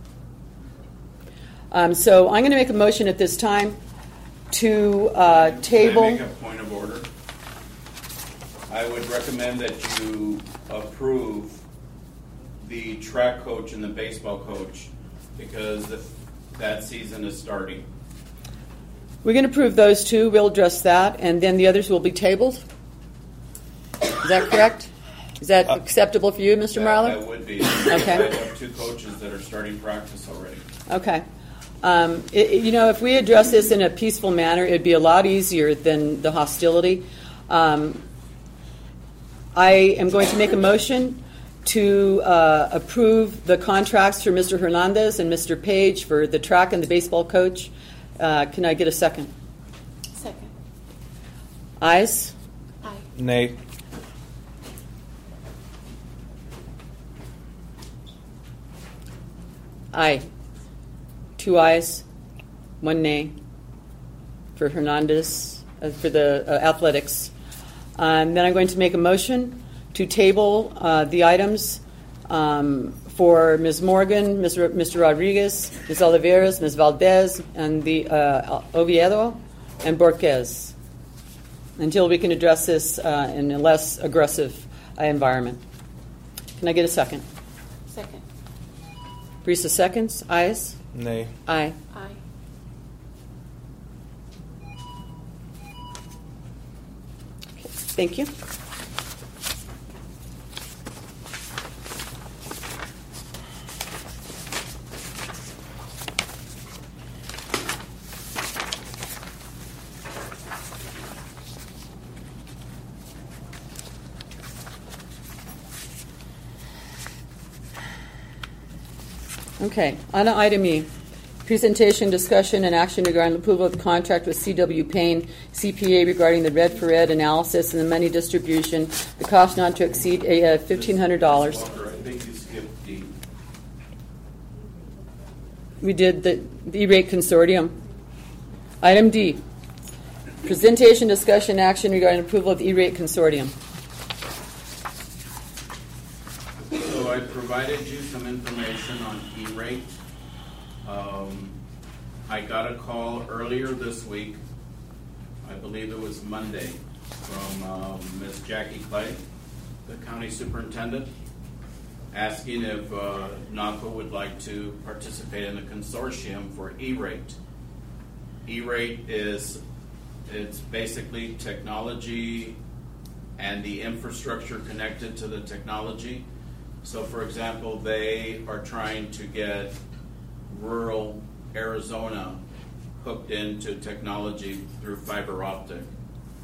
Um, so I'm going to make a motion at this time to uh, table. Can I make a point of order? I would recommend that you approve the track coach and the baseball coach because the, that season is starting. We're going to approve those two. We'll address that, and then the others will be tabled. Is that correct? Is that acceptable for you, Mister That, Marler? that would be. Okay. I have two coaches that are starting practice already. Okay. Um, it, it- you know, if we address this in a peaceful manner, it'd be a lot easier than the hostility. Um, I am going to make a motion to uh, approve the contracts for Mister Hernandez and Mister Page for the track and the baseball coach. Uh, can I get a second? Second. Ayes? Aye. Nay. Aye. Two ayes, one nay for Hernandez, uh, for the uh, athletics. Um, then I'm going to make a motion to table uh, the items um, for Miz Morgan, Mister Mister Rodriguez, Miz Oliveras, Miz Valdez, and the uh, Oviedo and Borquez until we can address this uh, in a less aggressive uh, environment. Can I get a second? Second. Brisa seconds. Ayes? Nay. Aye. Aye. Thank you. Okay, on to item E. Presentation, discussion, and action regarding approval of the contract with C W Payne C P A regarding the Red for Ed analysis and the money distribution, the cost not to exceed uh, fifteen hundred dollars. Walker, I think you skipped D. We did the, the E-rate consortium. Item D. Presentation, discussion, action regarding approval of the E-rate consortium. So I provided you some information on E-rate. Um, I got a call earlier this week, I believe it was Monday, from um, Miz Jackie Clay, the county superintendent, asking if uh, NACO would like to participate in the consortium for E-rate. E-rate is, it's basically technology and the infrastructure connected to the technology. So, for example, they are trying to get rural Arizona hooked into technology through fiber optic.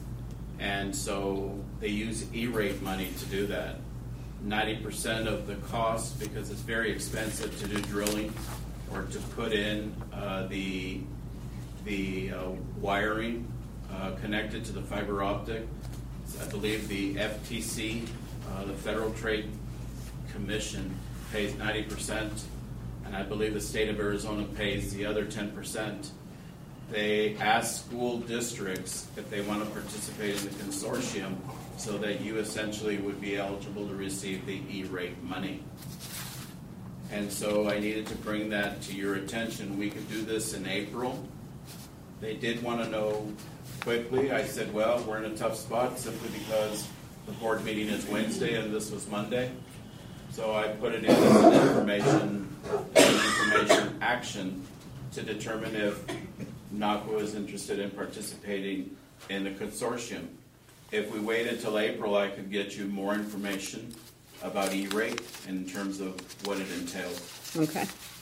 And so they use E-rate money to do that. ninety percent of the cost, because it's very expensive to do drilling or to put in uh, the, the uh, wiring uh, connected to the fiber optic. I believe the F T C, uh, the Federal Trade Commission, pays ninety percent, and I believe the state of Arizona pays the other ten percent. They ask school districts if they want to participate in the consortium so that you essentially would be eligible to receive the E-rate money. And so I needed to bring that to your attention. We could do this in April. They did want to know quickly. I said, well, we're in a tough spot simply because the board meeting is Wednesday and this was Monday. So I put it in as an information, as an information action to determine if NACWA is interested in participating in the consortium. If we wait until April, I could get you more information about E-rate in terms of what it entails. Okay.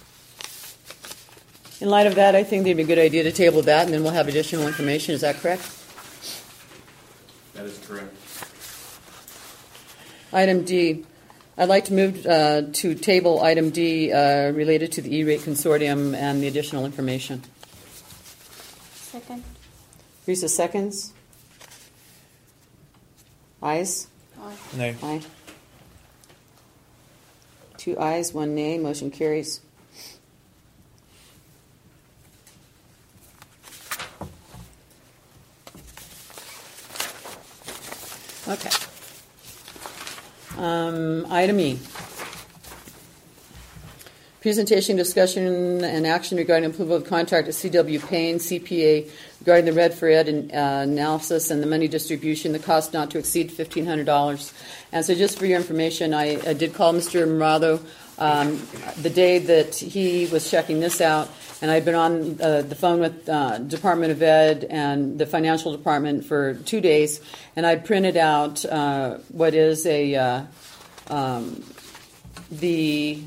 In light of that, I think it'd be a good idea to table that, and then we'll have additional information. Is that correct? That is correct. Item D. I'd like to move uh, to table item D uh, related to the E-rate consortium and the additional information. Second. Risa seconds. Ayes? Aye. Nay. Aye. Two ayes, one nay. Motion carries. Okay. Um, item E. Presentation, discussion, and action regarding approval of contract at C W Payne, C P A, regarding the Red for Ed and, uh, analysis and the money distribution, the cost not to exceed fifteen hundred dollars. And so just for your information, I, I did call Mister Morado um, the day that he was checking this out, and I'd been on uh, the phone with uh, Department of Ed and the financial department for two days, and I printed out uh, what is a uh, um, the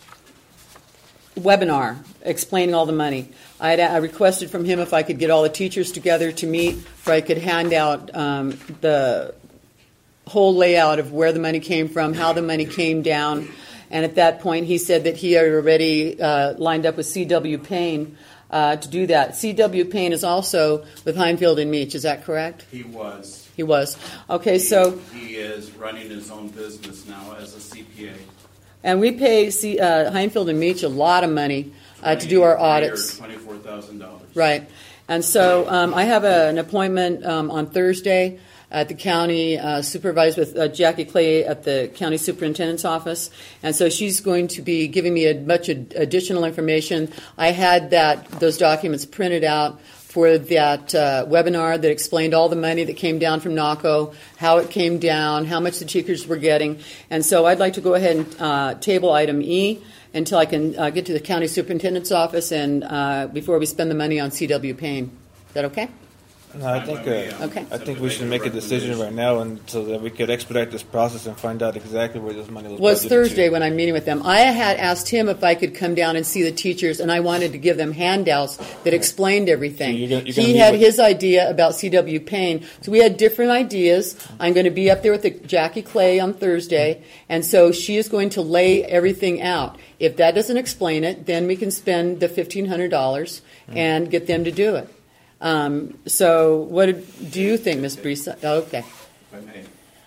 webinar explaining all the money. I, had, I requested from him if I could get all the teachers together to meet, where I could hand out um, the whole layout of where the money came from, how the money came down. And at that point, he said that he had already uh, lined up with C W Payne uh, to do that. C W Payne is also with Heinfield and Meach. Is that correct? He was. He was. Okay, so... He, he is running his own business now as a C P A. And we pay C, uh, Heinfield and Meach a lot of money uh, to do our audits. twenty-four thousand dollars. Right. And so um, I have a, an appointment um, on Thursday at the county uh, supervised with uh, Jackie Clay at the county superintendent's office. And so she's going to be giving me a much ad- additional information. I had that those documents printed out for that uh, webinar that explained all the money that came down from NACO, how it came down, how much the teachers were getting. And so I'd like to go ahead and uh, table item E until I can uh, get to the county superintendent's office and uh, before we spend the money on C W Payne. Is that okay? No, I think uh, Okay. I think we should make a decision right now, and so that we could expedite this process and find out exactly where this money was. Well, it's budgeted Thursday to. when I'm meeting with them. I had asked him if I could come down and see the teachers, and I wanted to give them handouts that explained everything. So you're gonna- you're gonna he meet had with- his idea about C W Payne, so we had different ideas. I'm going to be up there with the Jackie Clay on Thursday, and so she is going to lay everything out. If that doesn't explain it, then we can spend the fifteen hundred dollars and get them to do it. Um, so what did, do you think, Miz Brisa? Oh, okay. If I may.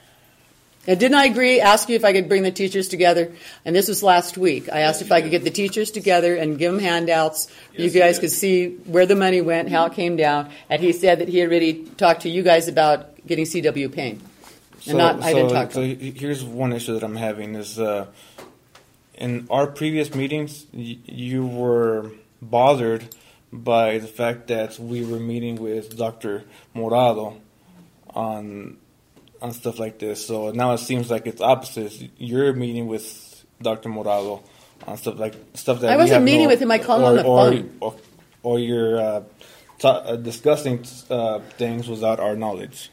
And didn't I agree, ask you if I could bring the teachers together? And this was last week. I asked Yes, if I you could did. get the teachers together and give them handouts. Yes, you you guys did. could see where the money went, how it came down. And he said that he had already talked to you guys about getting C W Payne. And not, I didn't talk to so him. he- here's one issue that I'm having is uh, in our previous meetings, y- you were bothered by the fact that we were meeting with Doctor Morado on on stuff like this. So now it seems like it's opposite. You're meeting with Doctor Morado on stuff like stuff that I we wasn't have meeting no- with him. I called him or, on the or, phone. Or, or you're uh, ta- uh, discussing uh, things without our knowledge.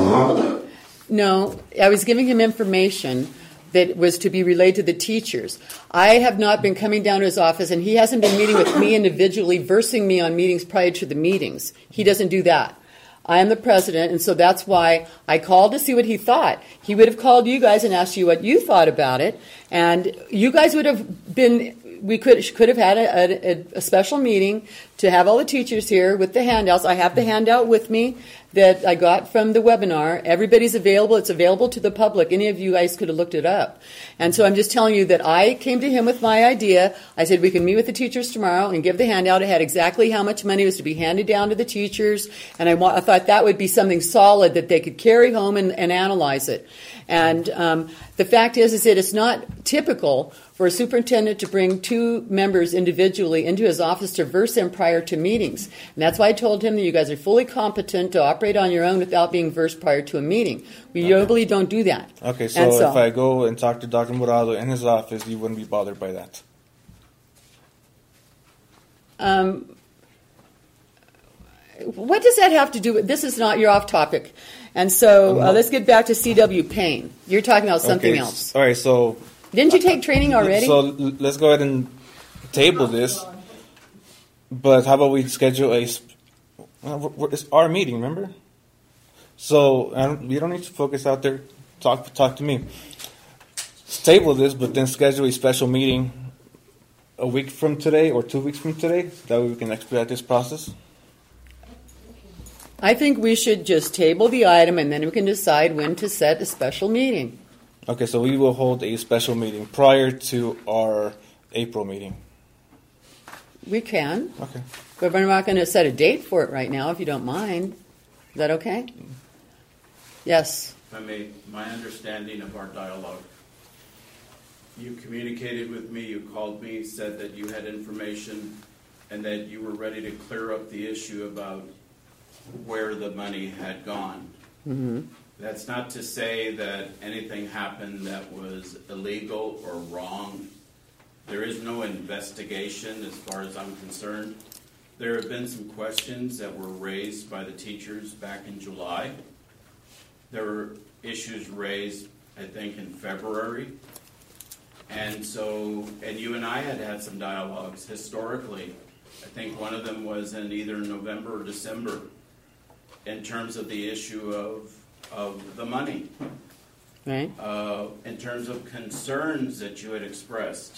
No, I was giving him information that was to be relayed to the teachers. I have not been coming down to his office, and he hasn't been meeting with me individually, versing me on meetings prior to the meetings. He doesn't do that. I am the president, and so that's why I called to see what he thought. He would have called you guys and asked you what you thought about it, and you guys would have been. We could could have had a, a, a special meeting to have all the teachers here with the handouts. I have the handout with me that I got from the webinar. Everybody's available. It's available to the public. Any of you guys could have looked it up. And so I'm just telling you that I came to him with my idea. I said we can meet with the teachers tomorrow and give the handout. It had exactly how much money was to be handed down to the teachers. And I, wa- I thought that would be something solid that they could carry home and, and analyze it. And um, the fact is, is that it's not typical for a superintendent to bring two members individually into his office to verse them prior to meetings. And that's why I told him that you guys are fully competent to operate on your own without being versed prior to a meeting. We Okay. usually don't do that. Okay, so, And so- if I go and talk to Doctor Morado in his office, you wouldn't be bothered by that. Um, what does that have to do with, this is not, you're off topic. And so uh, let's get back to C W Payne. You're talking about something Okay, else. All right, so Didn't you take training already? So l- let's go ahead and table this. But how about we schedule a? sp- well, we're- we're- It's our meeting, remember? So I don't, you don't need to focus out there. Talk talk to me. Let's table this, but then schedule a special meeting a week from today or two weeks from today. That way we can expedite this process. I think we should just table the item and then we can decide when to set a special meeting. Okay, so we will hold a special meeting prior to our April meeting. We can, Okay. but we're not going to set a date for it right now, if you don't mind. Is that okay? Yes. If I may, my understanding of our dialogue, you communicated with me, you called me, said that you had information and that you were ready to clear up the issue about where the money had gone. Mm-hmm. That's not to say that anything happened that was illegal or wrong. There is no investigation as far as I'm concerned. There have been some questions that were raised by the teachers back in July. There were issues raised, I think, in February. And so, and you and I had had some dialogues historically. I think one of them was in either November or December in terms of the issue of of the money, Right. uh, in terms of concerns that you had expressed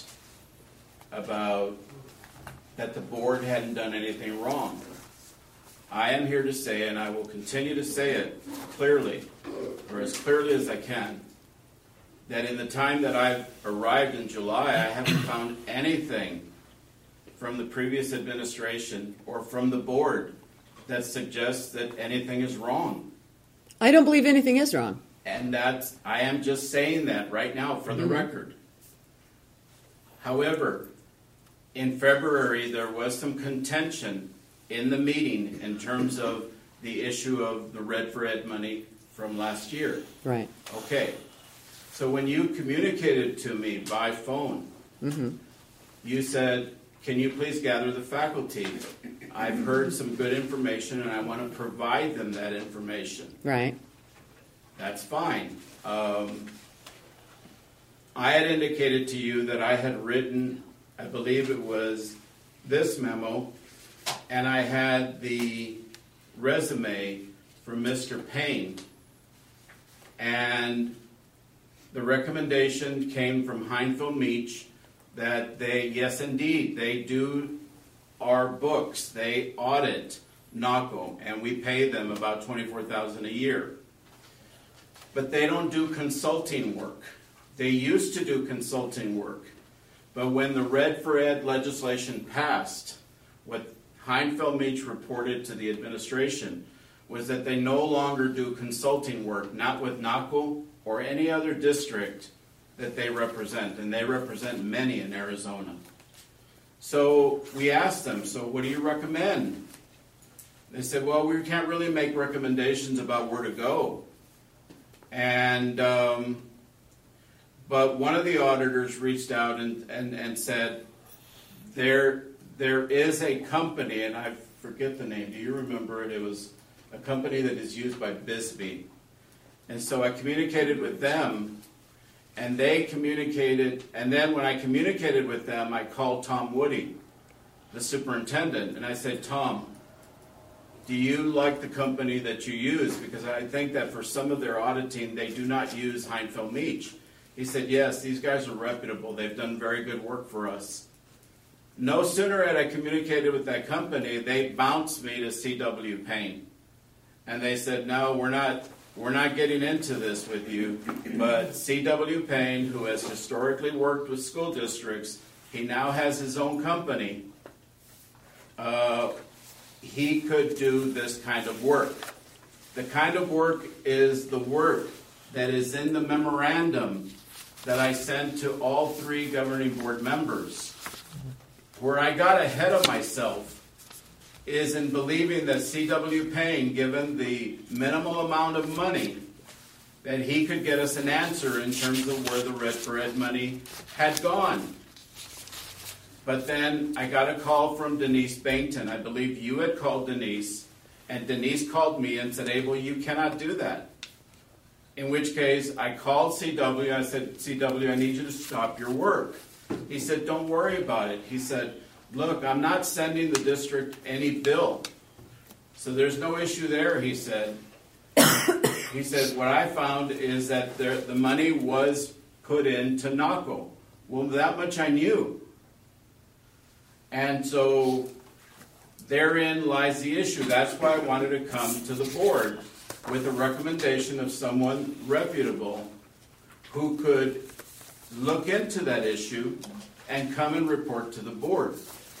about that the board hadn't done anything wrong. I am here to say, and I will continue to say it clearly, or as clearly as I can, that in the time that I've arrived in July, I haven't found anything from the previous administration or from the board that suggests that anything is wrong. I don't believe anything is wrong. And that's, I am just saying that right now for the Mhm. record. However, in February, there was some contention in the meeting in terms of the issue of the Red for Ed money from last year. Right. Okay. So when you communicated to me by phone, Mm-hmm. you said, can you please gather the faculty? I've heard some good information and I want to provide them that information. Right. That's fine. Um, I had indicated to you that I had written, I believe it was this memo, and I had the resume from Mister Payne. And the recommendation came from Heinfeld Meach that they, yes indeed, they do our books. They audit NACO, and we pay them about twenty-four thousand dollars a year. But they don't do consulting work. They used to do consulting work. But when the Red for Ed legislation passed, what Heinfeld Meach reported to the administration was that they no longer do consulting work, not with NACO or any other district that they represent, and they represent many in Arizona. So we asked them, so what do you recommend? They said, well, we can't really make recommendations about where to go. And, um, but one of the auditors reached out and, and, and said, there, there is a company, and I forget the name, do you remember it? It was a company that is used by Bisbee. And so I communicated with them, and they communicated, and then when I communicated with them, I called Tom Woody, the superintendent, and I said, Tom, do you like the company that you use? Because I think that for some of their auditing, they do not use Heinfeld Meach. He said, yes, these guys are reputable. They've done very good work for us. No sooner had I communicated with that company, they bounced me to C W Payne. And they said, no, we're not, we're not getting into this with you. But C W Payne, who has historically worked with school districts, he now has his own company. Uh, he could do this kind of work. The kind of work is the work that is in the memorandum that I sent to all three governing board members. Where I got ahead of myself is in believing that C W Payne, given the minimal amount of money, that he could get us an answer in terms of where the Red for Ed money had gone. But then I got a call from Denise Bainton. I believe you had called Denise, and Denise called me and said, Abel, you cannot do that. In which case, I called C W. I said, C W, I need you to stop your work. He said, don't worry about it. He said, look, I'm not sending the district any bill. So there's no issue there, he said. He said, what I found is that there, the money was put into NACO. Well, that much I knew. And so therein lies the issue. That's why I wanted to come to the board with a recommendation of someone reputable who could look into that issue and come and report to the board.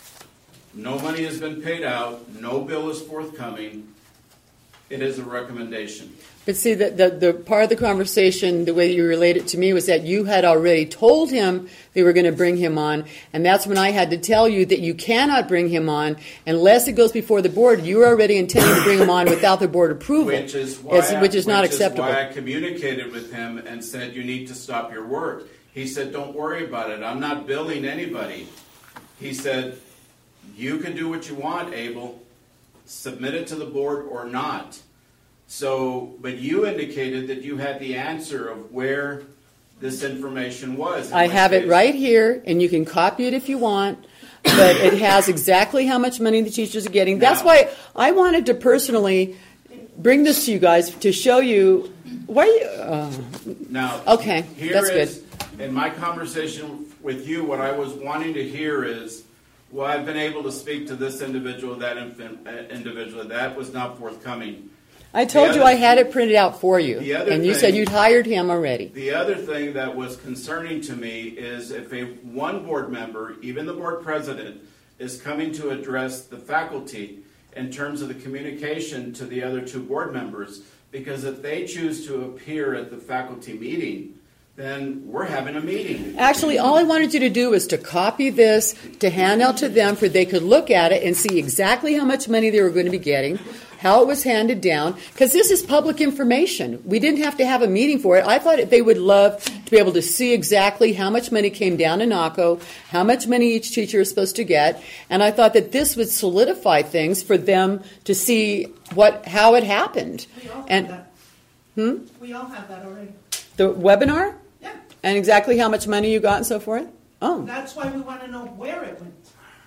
No money has been paid out. No bill is forthcoming. It is a recommendation. But see, the, the, the part of the conversation, the way you relate it to me, was that you had already told him they were going to bring him on, and that's when I had to tell you that you cannot bring him on unless it goes before the board. You were already intending to bring him on without the board approval, Which is why, it's, which is I, not which acceptable. Is why I communicated with him and said, you need to stop your work. He said, don't worry about it. I'm not billing anybody. He said, you can do what you want, Abel. Submit it to the board or not. So, but you indicated that you had the answer of where this information was. I have case. it right here, and you can copy it if you want, but it has exactly how much money the teachers are getting. That's Now, why I wanted to personally bring this to you guys to show you why you. Uh, Now, okay, here that's is, good. in my conversation with you, what I was wanting to hear is, well, I've been able to speak to this individual, that infant, uh, individual, that was not forthcoming. I told other- you I had it printed out for you, The other and you thing- said you'd hired him already. The other thing that was concerning to me is if a one board member, even the board president, is coming to address the faculty in terms of the communication to the other two board members, because if they choose to appear at the faculty meeting, then we're having a meeting. Actually, all I wanted you to do was to copy this, to hand out to them, for they could look at it and see exactly how much money they were going to be getting, how it was handed down, because this is public information. We didn't have to have a meeting for it. I thought they would love to be able to see exactly how much money came down to NACO, how much money each teacher is supposed to get, and I thought that this would solidify things for them to see what how it happened. We all have And that. hmm? We all have that already. The webinar? Yeah. And exactly how much money you got and so forth? Oh. That's why we want to know where it went.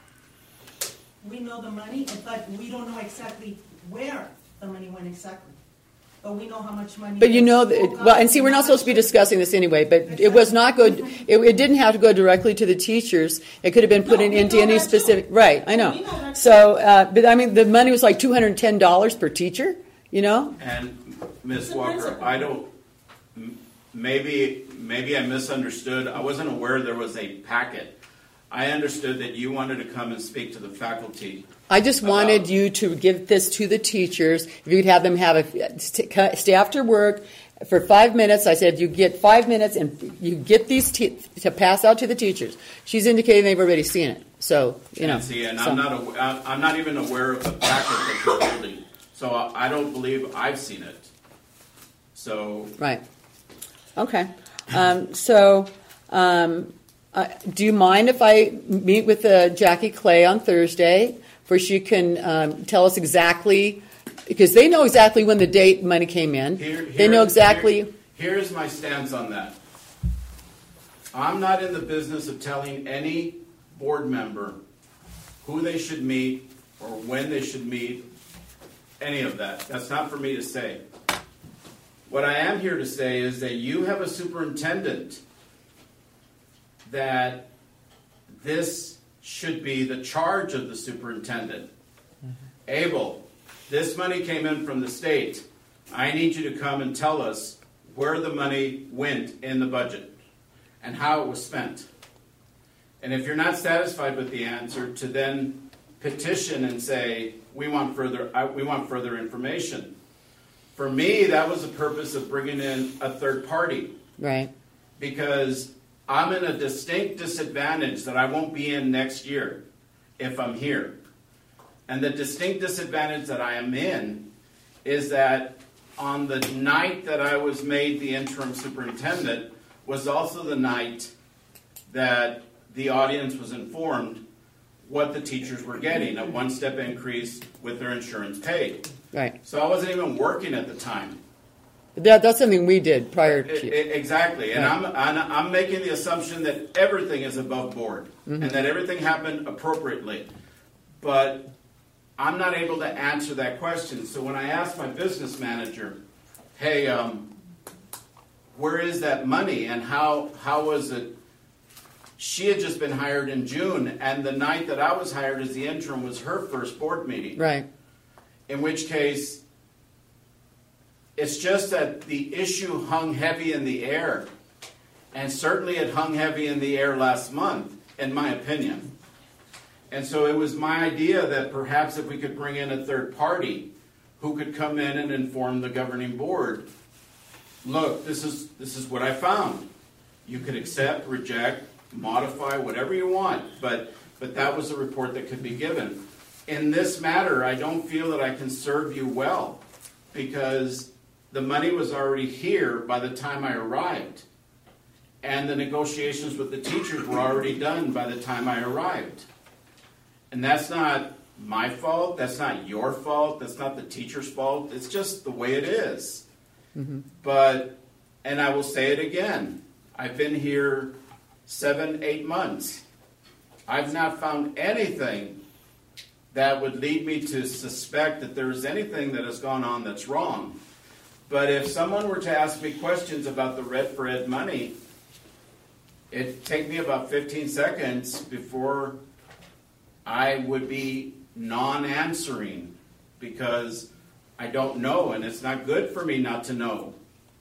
We know the money, but we don't know exactly where the money went exactly. But we know how much money. But you know, the that, school well, got and see, we're how not supposed to be much- discussing this anyway, but it was not good. It, it didn't have to go directly to the teachers. It could have been put No, in we into know any that too. specific, right, I know. We know that So, uh, but I mean, the money was like two hundred ten dollars per teacher, you know? And Miz It's a Walker, principle. I don't, m- maybe, maybe I misunderstood. I wasn't aware there was a packet. I understood that you wanted to come and speak to the faculty. I just wanted About- you to give this to the teachers. If you'd have them have a, st- stay after work for five minutes. I said, you get five minutes and you get these te- to pass out to the teachers. She's indicating they've already seen it. So, you know. And see, and so- I'm not, aw- I'm I'm not even aware of the packet that you're holding. So I I don't believe I've seen it. So, Right. Okay. Um, so, um, uh, do you mind if I meet with uh, Jackie Clay on Thursday, for she can um, tell us exactly, because they know exactly when the date money came in. here, they know here- exactly. here- Here's my stance on that. I'm not in the business of telling any board member who they should meet or when they should meet any of that. That's not for me to say. What I am here to say is that you have a superintendent that this should be the charge of the superintendent. Mm-hmm. Abel, this money came in from the state. I need you to come and tell us where the money went in the budget and how it was spent. And if you're not satisfied with the answer, to then petition and say, we want further, I, we want further information. For me, that was the purpose of bringing in a third party. Right. Because I'm in a distinct disadvantage that I won't be in next year if I'm here. And the distinct disadvantage that I am in is that on the night that I was made the interim superintendent was also the night that the audience was informed what the teachers were getting, a one-step increase with their insurance paid. Right. So I wasn't even working at the time. That, that's something we did prior to. It, it, exactly. And right. I'm, I'm I'm making the assumption that everything is above board mm-hmm. and that everything happened appropriately. But I'm not able to answer that question. So when I asked my business manager, hey, um, where is that money and how how was it? She had just been hired in June, and the night that I was hired as the interim was her first board meeting. Right. In which case, it's just that the issue hung heavy in the air. And certainly it hung heavy in the air last month, in my opinion. And so it was my idea that perhaps if we could bring in a third party who could come in and inform the governing board, look, this is this is what I found. You could accept, reject, modify, whatever you want, but but that was a report that could be given. In this matter, I don't feel that I can serve you well because the money was already here by the time I arrived. And the negotiations with the teachers were already done by the time I arrived. And that's not my fault. That's not your fault. That's not the teacher's fault. It's just the way it is. Mm-hmm. But, and I will say it again, I've been here seven, eight months. I've not found anything that would lead me to suspect that there is anything that has gone on that's wrong. But if someone were to ask me questions about the Red for Ed money, it'd take me about fifteen seconds before I would be non-answering because I don't know, and it's not good for me not to know.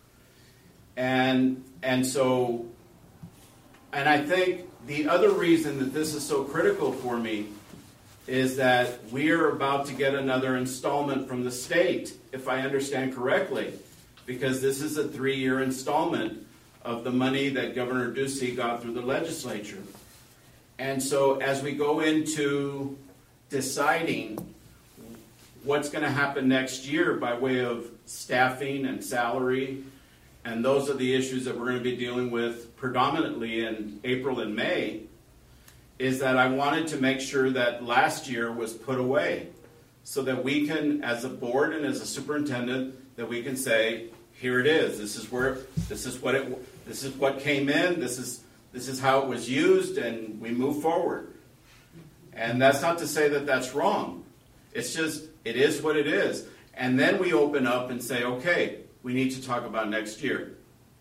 And and so, and I think the other reason that this is so critical for me is that we are about to get another installment from the state, if I understand correctly, because this is a three-year installment of the money that Governor Ducey got through the legislature. And so as we go into deciding what's going to happen next year by way of staffing and salary, and those are the issues that we're going to be dealing with predominantly in April and May, is that I wanted to make sure that last year was put away so that we can, as a board and as a superintendent, that we can say, here it is. This is where, this is what it, this is what came in. This is, this is how it was used, and we move forward. And that's not to say that that's wrong. It's just, it is what it is. And then we open up and say, okay, we need to talk about next year.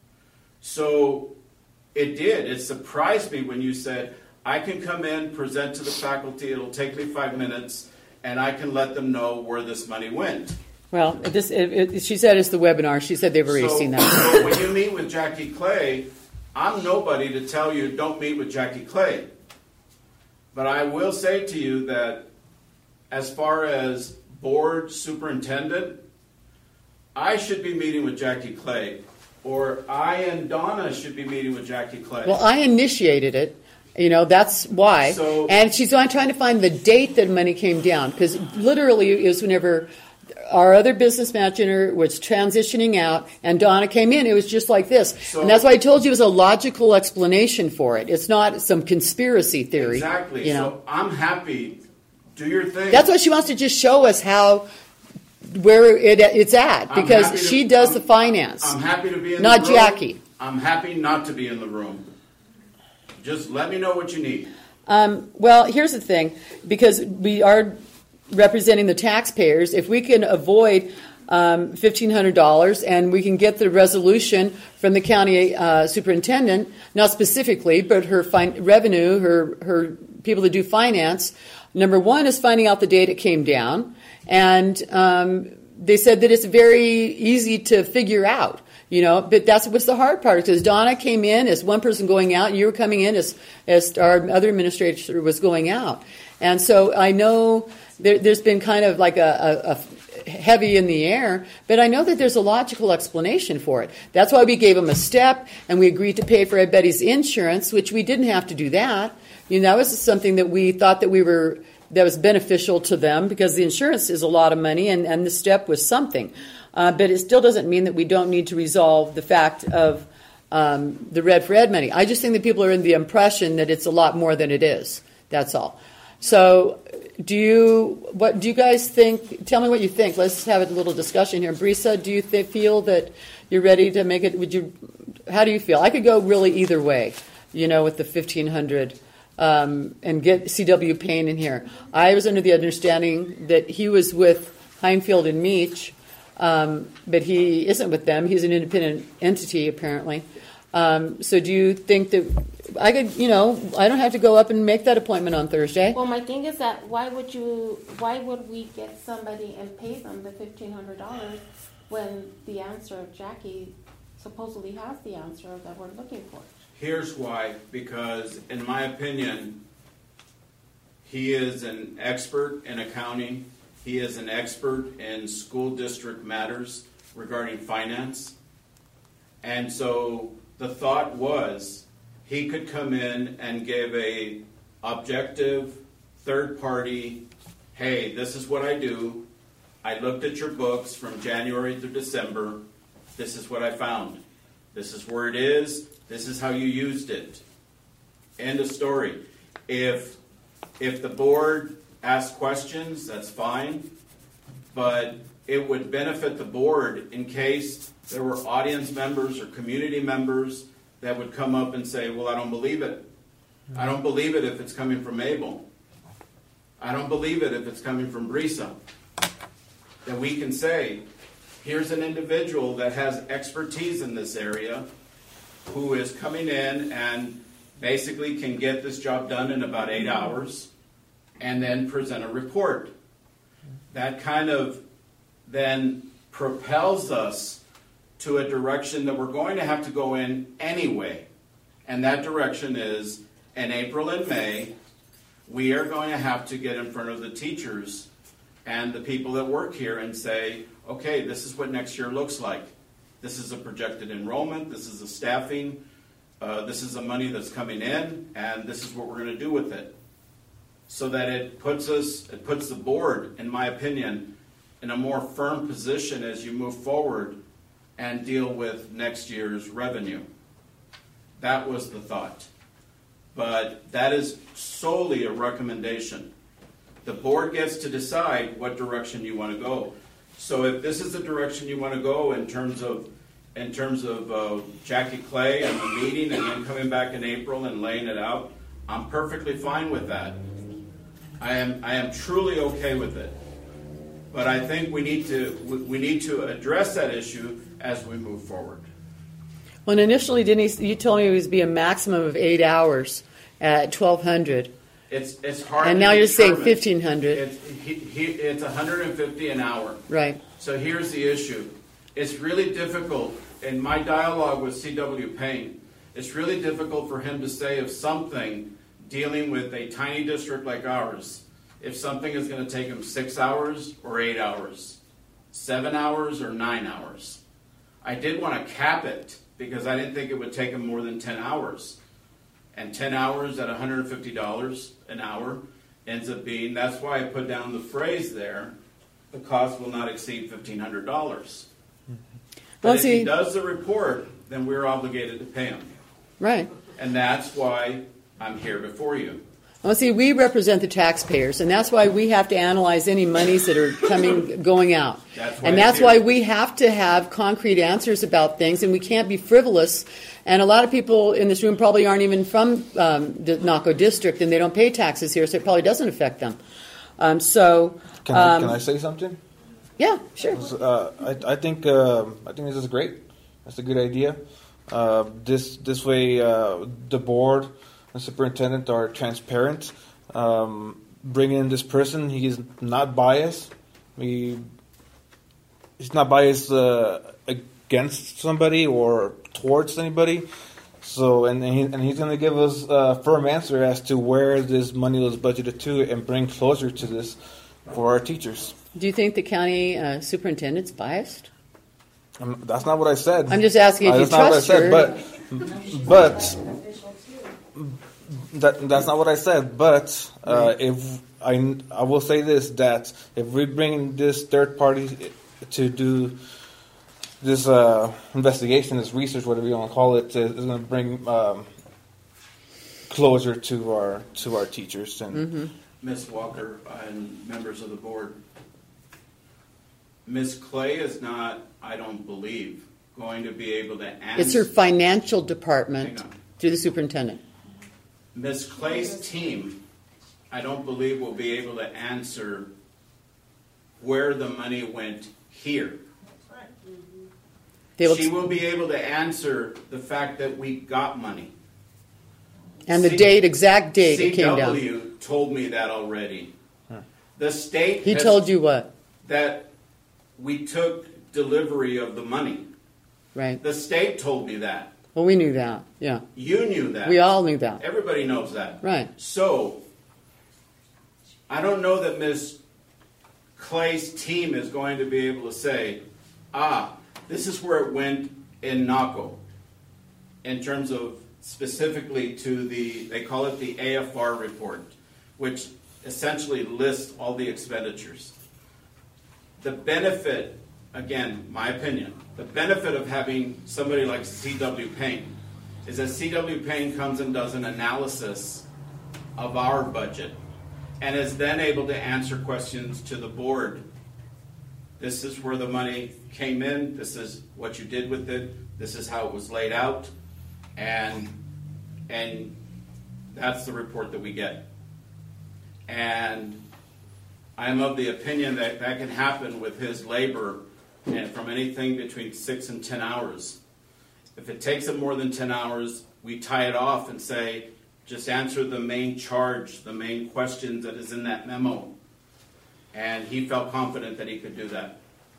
So it did. It surprised me when you said, I can come in, present to the faculty, it'll take me five minutes, and I can let them know where this money went. Well, this it, it, she said it's the webinar. She said they've already so, seen that. So when you meet with Jackie Clay, I'm nobody to tell you don't meet with Jackie Clay. But I will say to you that as far as board superintendent, I should be meeting with Jackie Clay, or I and Donna should be meeting with Jackie Clay. Well, I initiated it. You know, that's why. So, and she's on trying to find the date that money came down, because literally it was whenever our other business manager was transitioning out and Donna came in, it was just like this. So, and that's why I told you it was a logical explanation for it. It's not some conspiracy theory. Exactly. You know? So I'm happy. Do your thing. That's why she wants to just show us how, where it, it's at, because to, she does I'm, the finance. I'm happy to be in not the room. Not Jackie. I'm happy not to be in the room. Just let me know what you need. Um, well, here's the thing, because we are representing the taxpayers, if we can avoid um, fifteen hundred dollars and we can get the resolution from the county uh, superintendent, not specifically, but her fin- revenue, her, her people that do finance, number one is finding out the date it came down, and um, they said that it's very easy to figure out. You know, but that's what's the hard part, because Donna came in as one person going out, and you were coming in as as our other administrator was going out. And so I know there, there's been kind of like a, a, a heavy in the air, but I know that there's a logical explanation for it. That's why we gave them a step, and we agreed to pay for everybody's insurance, which we didn't have to do that. You know, that was something that we thought that we were that was beneficial to them, because the insurance is a lot of money, and, and the step was something. Uh, but it still doesn't mean that we don't need to resolve the fact of um, the Red for Ed money. I just think that people are in the impression that it's a lot more than it is. That's all. So, do you what do you guys think? Tell me what you think. Let's have a little discussion here. Brisa, do you th- feel that you're ready to make it? Would you? How do you feel? I could go really either way. You know, with the fifteen hundred. Um, and get C W Payne in here. I was under the understanding that he was with Heinfield and Meach. Um, but he isn't with them. He's an independent entity, apparently. Um, so do you think that I could, you know, I don't have to go up and make that appointment on Thursday? Well, my thing is that why would you, why would we get somebody and pay them the fifteen hundred dollars when the answer, Jackie supposedly has the answer that we're looking for? Here's why, because in my opinion, he is an expert in accounting. He is an expert in school district matters regarding finance. And so the thought was he could come in and give a objective, third party, hey, this is what I do. I looked at your books from January through December. This is what I found. This is where it is. This is how you used it. End of story. If if the board asks questions, that's fine. But it would benefit the board in case there were audience members or community members that would come up and say, well, I don't believe it. I don't believe it if it's coming from Mabel. I don't believe it if it's coming from Brisa. Then we can say, here's an individual that has expertise in this area who is coming in and basically can get this job done in about eight hours and then present a report. That kind of then propels us to a direction that we're going to have to go in anyway. And that direction is, in April and May, we are going to have to get in front of the teachers and the people that work here and say, okay, this is what next year looks like. This is a projected enrollment, this is a staffing, uh, this is the money that's coming in, and this is what we're going to do with it. So that it puts us, it puts the board, in my opinion, in a more firm position as you move forward and deal with next year's revenue. That was the thought. But that is solely a recommendation. The board gets to decide what direction you want to go. So if this is the direction you want to go in terms of in terms of uh, Jackie Clay and the meeting and then coming back in April and laying it out, I'm perfectly fine with that. I am I am truly okay with it. But I think we need to we need to address that issue as we move forward. Well, initially, Denise, you told me it would be a maximum of eight hours at twelve hundred. It's it's hard. And to now you're determine. saying fifteen hundred. It's he, he, it's one hundred fifty an hour. Right. So here's the issue. It's really difficult in my dialogue with C W Payne. It's really difficult for him to say if something dealing with a tiny district like ours, if something is going to take him six hours or eight hours, seven hours or nine hours. I did want to cap it because I didn't think it would take him more than ten hours. And ten hours at one hundred fifty dollars an hour ends up being, that's why I put down the phrase there, the cost will not exceed fifteen hundred dollars. But Well, if see- he does the report, then we're obligated to pay him. Right. And that's why I'm here before you. Well, see, we represent the taxpayers, and that's why we have to analyze any monies that are coming, going out. That's why and it's that's here. why we have to have concrete answers about things, and we can't be frivolous. And a lot of people in this room probably aren't even from um, the Naco district, and they don't pay taxes here, so it probably doesn't affect them. Um, so, Can I, um, can I say something? yeah, sure. Uh, I, I think um I think this is great. That's a good idea. Uh, this this way, uh, the board and superintendent are transparent. Um, bring in this person. He is not biased. He he's not biased uh, against somebody or towards anybody. So and and, he, and he's going to give us a firm answer as to where this money was budgeted to, and bring closure to this for our teachers. Do you think the county uh, superintendent's biased? Um, that's not what I said. I'm just asking if Uh, you that's not what I trust said, her. but but that that's not what I said. But uh, if I I will say this, that if we bring this third party to do this uh, investigation, this research, whatever you want to call it, is going to bring um, closure to our to our teachers and. Mm-hmm. Miz Walker and members of the board, Miz Clay is not, I don't believe, going to be able to answer. It's her financial department Hang on. through the superintendent. Miz Clay's team, I don't believe, will be able to answer where the money went here. They will, She will be able to answer the fact that we got money. and the C- date, exact date it came down. C W told me that already. The state He has- told you what? that we took delivery of the money. Right. The state told me that. Well, we knew that. Yeah. You knew that. We all knew that. Everybody knows that. Right. So, I don't know that Miz Clay's team is going to be able to say, ah, this is where it went in NACO, in terms of specifically to the, they call it the A F R report, which essentially lists all the expenditures. The benefit, again, my opinion, the benefit of having somebody like C W Payne is that C W Payne comes and does an analysis of our budget and is then able to answer questions to the board. This is where the money came in, this is what you did with it, this is how it was laid out, and and that's the report that we get. And I'm of the opinion that that can happen with his labor, and from anything between six and ten hours. If it takes him more than ten hours, we tie it off and say, just answer the main charge, the main questions that is in that memo. And he felt confident that he could do that.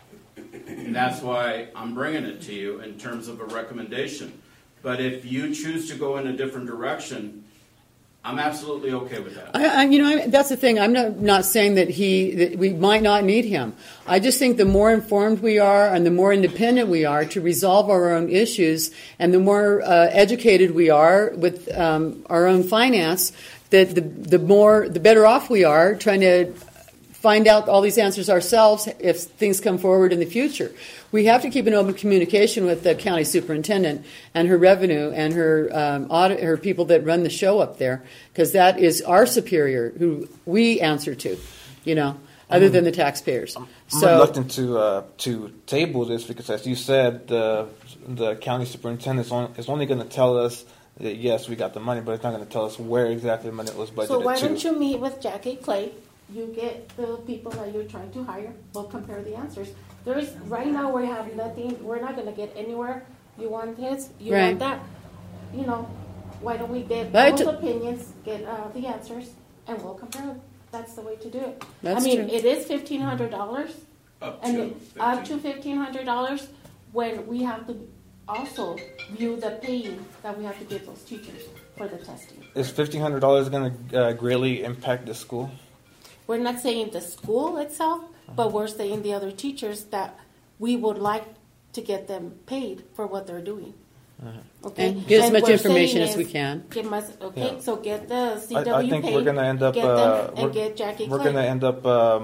And that's why I'm bringing it to you in terms of a recommendation. But if you choose to go in a different direction, I'm absolutely okay with that. I, I, you know, I, that's the thing. I'm not not saying that he that we might not need him. I just think the more informed we are, and the more independent we are to resolve our own issues, and the more uh, educated we are with um, our own finance, that the the more the better off we are trying to find out all these answers ourselves if things come forward in the future. We have to keep an open communication with the county superintendent and her revenue and her um, audit, her people that run the show up there, because that is our superior who we answer to, you know, other Um, than the taxpayers. I'm So, reluctant to uh, to table this because, as you said, the the county superintendent is, on, is only going to tell us that yes, we got the money, but it's not going to tell us where exactly the money was budgeted So why to. don't you meet with Jackie Clay? You get the people that you're trying to hire. We'll compare the answers. There is right now we have nothing. We're not going to get anywhere. You want this? You Right. want that? You know, why don't we get But I both t- opinions, get uh, the answers, and we'll compare them. That's the way to do it. That's I mean, true. it is fifteen hundred dollars, Up and to it, up to fifteen. fifteen hundred dollars when we have to also view the paying that we have to give those teachers for the testing. Is fifteen hundred dollars going to uh, greatly impact the school? We're not saying the school itself, but we're saying the other teachers that we would like to get them paid for what they're doing. Okay, And get as much we're information saying as we is can. Give us, okay, Yeah. so get the C I, W I think paid, we're going to end up. get Uh, them, we're and get Jackie we're Clay. going to end up um,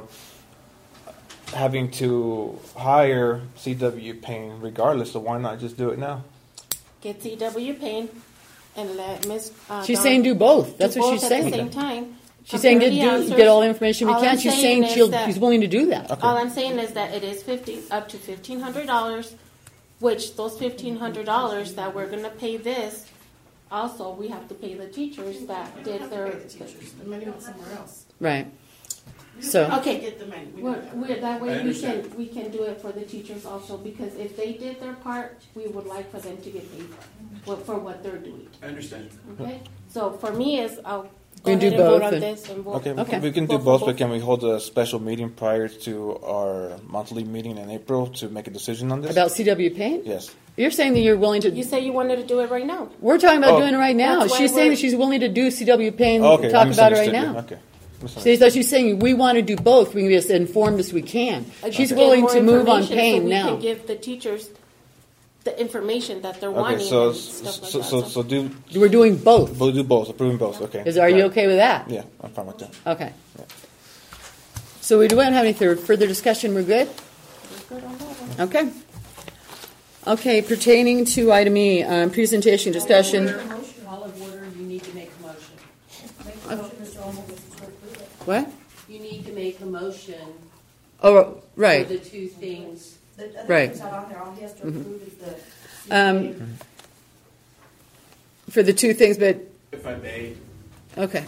having to hire C W Payne regardless. So why not just do it now? Get C W Payne and let Miss. Uh, she's Dawn saying do both. That's do what both she's at saying. the same time. She's saying Compare get, the do, answers. get all the information we All can. I'm She's saying saying is she'll, that- she's willing to do that. Okay. All I'm saying is that it is fifty up to fifteen hundred dollars, which those fifteen hundred dollars that we're going to pay this, also we have to pay the teachers that did their. The teachers, the money went somewhere else. Right. So Okay. Get the money. We Well, don't have we're, that I way we understand. can, we can do it for the teachers also, because if they did their part, we would like for them to get paid for, for what they're doing, I understand. okay? So for me is, I'll go We can ahead do and vote both on and- this and vote. Okay, we Okay. can- we can do Vote for both, both. but can we hold a special meeting prior to our monthly meeting in April to make a decision on this? about C W Payne? Yes. You're saying that you're willing to. You say you wanted to do it right now. We're talking about Oh. doing it right now. That's why She's saying we're- that she's willing to do C W Payne. Oh, okay, I talk about it right misunderstood you. now. Okay. See, so she's saying we want to do both. We can be as informed as we can. She's Get willing more to move on information Payne so we now. can give the teachers the information that they're Okay, wanting so and stuff like so, that. so so do We're doing both. we'll do both, approving both. Okay. Is are you okay with that? Yeah, I'm fine with that. Okay. So we don't have any fur- further discussion. We're good. We're good on that one. Okay. Okay. Pertaining to item E, um, presentation discussion. All of order, you need to make a motion. Make a motion, Mister Olmos, to approve it. What? You need to make a motion Oh, for right. the two things. The other Right. things not on there, all he has to approve is the. Um, for the two things, but If I may, okay.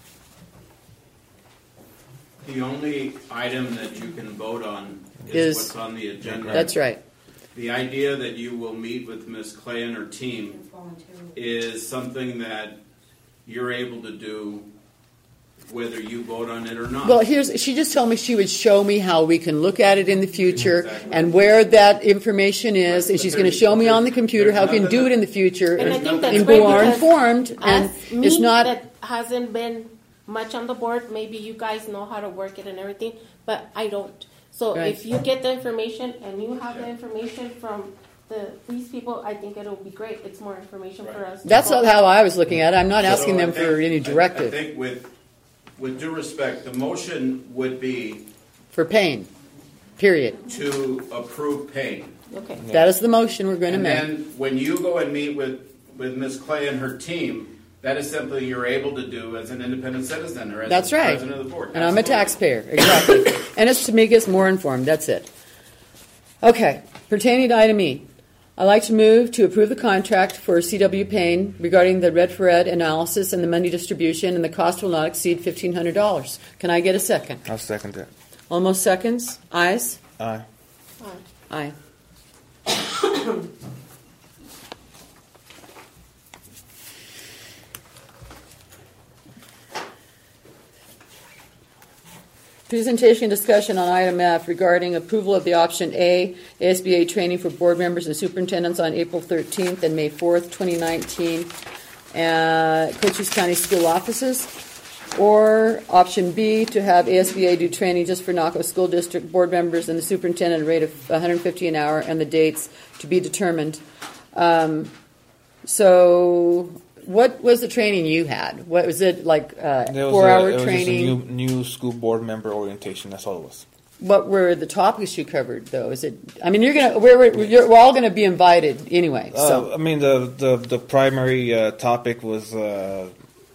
the only item that you can vote on Is- is what's on the agenda. That's right. The idea that you will meet with Miz Clay and her team It's voluntary. is something that you're able to do whether you vote on it or not. Well, here's she just told me she would show me how we can look at it in the future Exactly. and where that information is, and But she's going to there's- show me on the there's- computer how we can there's do it nothing in the future And I and, think that's and great go are because informed. And As me, it's not. that hasn't been much on the board. Maybe you guys know how to work it and everything, but I don't. So Right. if you get the information and you have the information from the these people, I think it'll be great. It's more information for us. to That's go. not how I was looking at it. I'm not So asking I them for think- any I- directive I think with, with due respect, the motion would be for pain. Period. to approve Payne. Okay. That is the motion we're going to And make. then when you go and meet with, with Miz Clay and her team, that is something you're able to do as an independent citizen or as That's the right. president of the board. And I'm a Absolutely. taxpayer, exactly. And it's to make us more informed. That's it. Okay. Pertaining to item E, I'd like to move to approve the contract for C W Payne regarding the Red for Ed analysis and the money distribution, and the cost will not exceed fifteen hundred dollars. Can I get a second? I'll second that. Almost seconds. Ayes? Aye. Aye. Presentation discussion on item F regarding approval of the option A, A S B A training for board members and superintendents on April thirteenth and May fourth, twenty nineteen, at Cochise County School offices. Or option B, to have A S B A do training just for Naco School District board members and the superintendent at a rate of one hundred fifty an hour, and the dates to be determined. Um, so, what was the training you had? What was it like? Uh, There was four-hour a, it was training. just a new, new school board member orientation. That's all it was. What were the topics you covered, though? Is it? I mean, you're gonna we're we're, you're, we're all gonna be invited anyway. So Uh, I mean, the the the primary uh, topic was uh,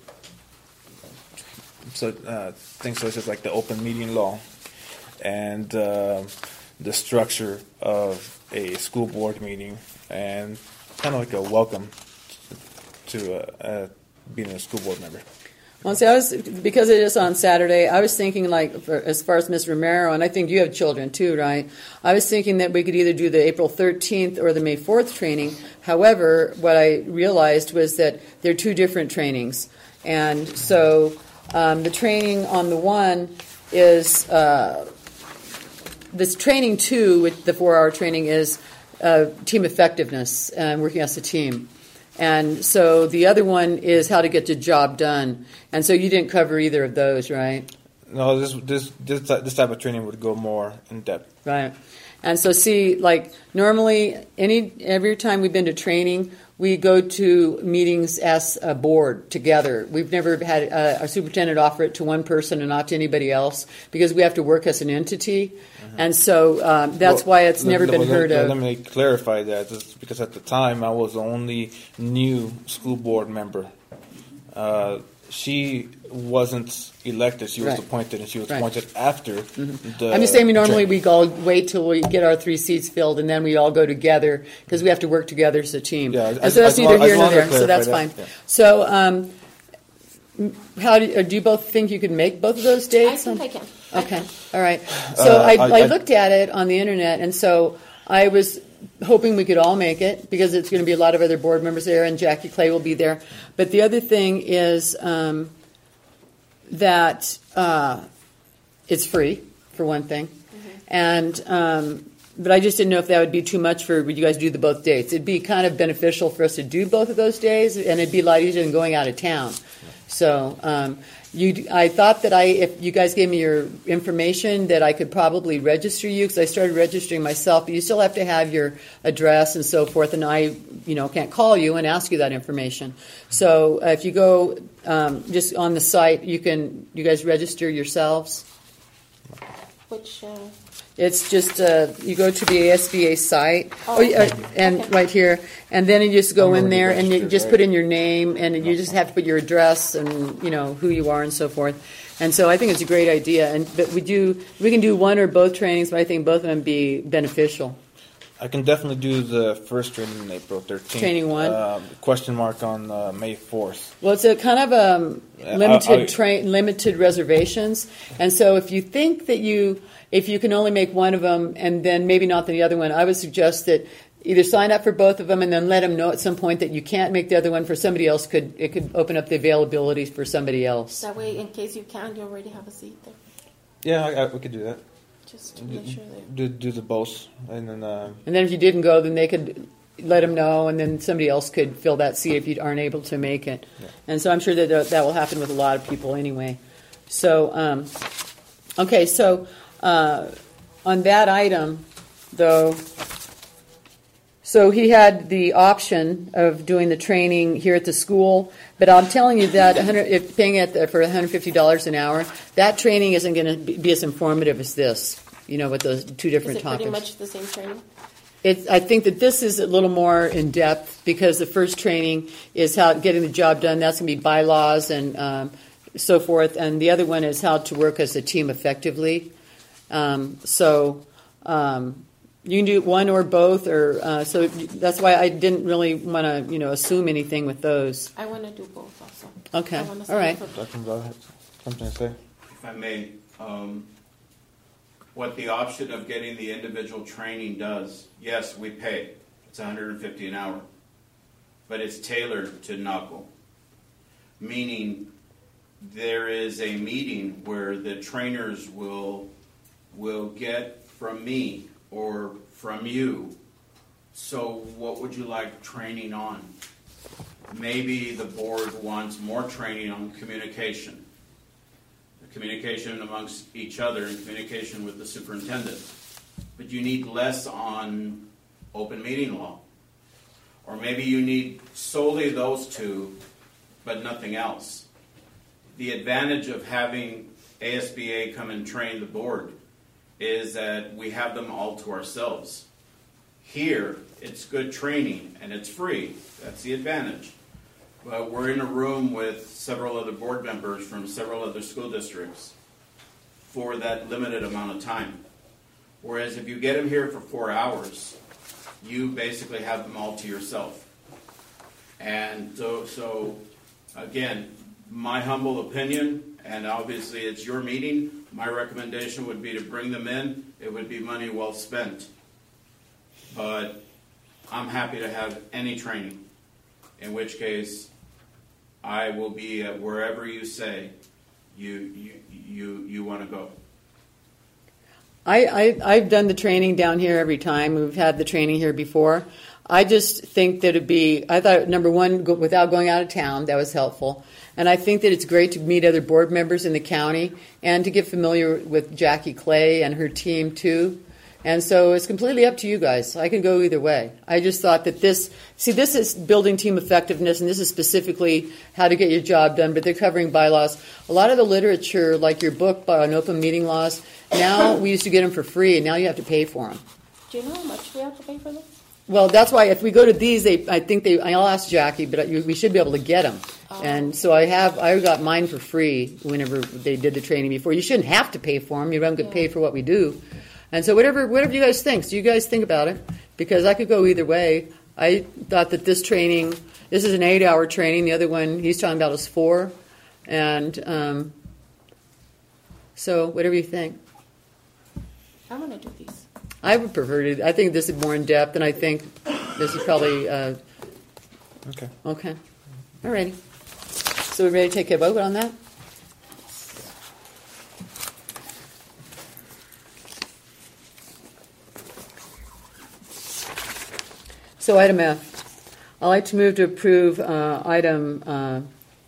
so uh, things such as like the open meeting law and uh, the structure of a school board meeting, and kind of like a welcome to uh, uh, being a school board member. well, see, I was because it is on Saturday. I was thinking like for, as far as Miz Romero, and I think you have children too, right? I was thinking that we could either do the April thirteenth or the May fourth training. However, what I realized was that they're two different trainings, and so. Um, the training on the one is uh, this training two, with the four-hour training, is uh, team effectiveness and working as a team. And so the other one is how to get the job done. And so you didn't cover either of those, right? No, this this this ty- this type of training would go more in depth. Right. And so see, like normally, any every time we've been to training, we go to meetings as a board together. We've never had a, a superintendent offer it to one person and not to anybody else because we have to work as an entity. And so um, that's Well, why it's let- never let- been let- heard let, of. Let me clarify that, just because at the time I was the only new school board member. Uh, she wasn't elected; she was Right. appointed, and she was Right. appointed after. The I'm just saying we normally training. we all wait till we get our three seats filled and then we all go together because we have to work together as a team. Yeah, I- and I- so that's I- neither I here nor wanted to there. So clarify that's that, fine. yeah. So um, how do, uh, do you both think you could make both of those I dates? think I can. Okay, all right. So Uh, I, I- I I- looked at it on the internet, and so I was hoping we could all make it because it's going to be a lot of other board members there, and Jackie Clay will be there. But the other thing is um, that uh, it's free, for one thing, and um, but I just didn't know if that would be too much for would you guys do the both dates. It'd be kind of beneficial for us to do both of those days, and it'd be a lot easier than going out of town. So um, you, I thought that I, if you guys gave me your information, that I could probably register you because I started registering myself. But you still have to have your address and so forth, and I, you know, can't call you and ask you that information. So uh, if you go um, just on the site, you can, you guys register yourselves. Which, uh, It's just uh, you go to the A S B A site, Oh, oh, yeah, okay. and Okay. right here, and then you just go I'm in already there and you registered, just right? put in your name, and you just have to put your address and you know who you are and so forth. And so I think it's a great idea. And but we do we can do one or both trainings, but I think both of them be beneficial. I can definitely do the first training on April thirteenth. Training one? Uh, question mark on uh, May fourth. Well, it's a kind of um, Yeah, limited I- I- train, limited reservations, and so if you think that you, if you can only make one of them, and then maybe not the other one, I would suggest that either sign up for both of them and then let them know at some point that you can't make the other one for somebody else. Could it could open up the availability for somebody else? that way, in case you can, you already have a seat there. Yeah, I, I, we could do that. Just to make sure that. Do, do the both, and then uh, And then if you didn't go, then they could let them know, and then somebody else could fill that seat if you aren't able to make it. Yeah. And so I'm sure that uh, that will happen with a lot of people anyway. So, um, okay, so uh, on that item, though, so he had the option of doing the training here at the school, but I'm telling you that one hundred, if paying it for one hundred fifty dollars an hour, that training isn't going to be as informative as this, you know, with those two Is different it topics. pretty much the same training? It, I think that this is a little more in depth because the first training is how getting the job done. That's going to be bylaws and um, so forth, and the other one is how to work as a team effectively. Um, so um, you can do one or both, or uh, so that's why I didn't really want to, you know, assume anything with those. I want to do both also. Okay, I wanna all sign right. up for both. Doctor Bell had something to say. If I may, um, what the option of getting the individual training does, yes, we pay. It's one hundred fifty dollars an hour. But it's tailored to knuckle. Meaning there is a meeting where the trainers will will get from me or from you. So what would you like training on? Maybe the board wants more training on communication. Communication amongst each other and communication with the superintendent. But you need less on open meeting law. Or maybe you need solely those two, but nothing else. The advantage of having A S B A come and train the board is that we have them all to ourselves. Here, it's good training and it's free. That's the advantage. But we're in a room with several other board members from several other school districts for that limited amount of time. Whereas if you get them here for four hours, you basically have them all to yourself. And so, so again, my humble opinion, and obviously it's your meeting, my recommendation would be to bring them in. It would be money well spent. But I'm happy to have any training, in which case I will be at wherever you say you you you, you want to go. I, I, I've done the training down here every time. We've had the training here before. I just think that it'd be, I thought, number one, go, without going out of town, that was helpful. And I think that it's great to meet other board members in the county and to get familiar with Jackie Clay and her team, too. And so it's completely up to you guys. I can go either way. I just thought that this, see, this is building team effectiveness, and this is specifically how to get your job done, but they're covering bylaws. A lot of the literature, like your book on open meeting laws, now we used to get them for free, and now you have to pay for them. Do you know how much we have to pay for them? Well, that's why if we go to these, they, I think they, I'll ask Jackie, but we should be able to get them. Oh. And so I have, I got mine for free whenever they did the training before. You shouldn't have to pay for them. You don't get Yeah. paid for what we do. And so whatever, whatever you guys think, so you guys think about it, because I could go either way. I thought that this training, this is an eight-hour training. The other one he's talking about is four. And um, So whatever you think. I'm gonna do these. I would prefer to. I think this is more in depth, and I think this is probably uh, Okay. okay. All righty. So we ready to take a vote on that? So item F. I'd like to move to approve uh, item uh,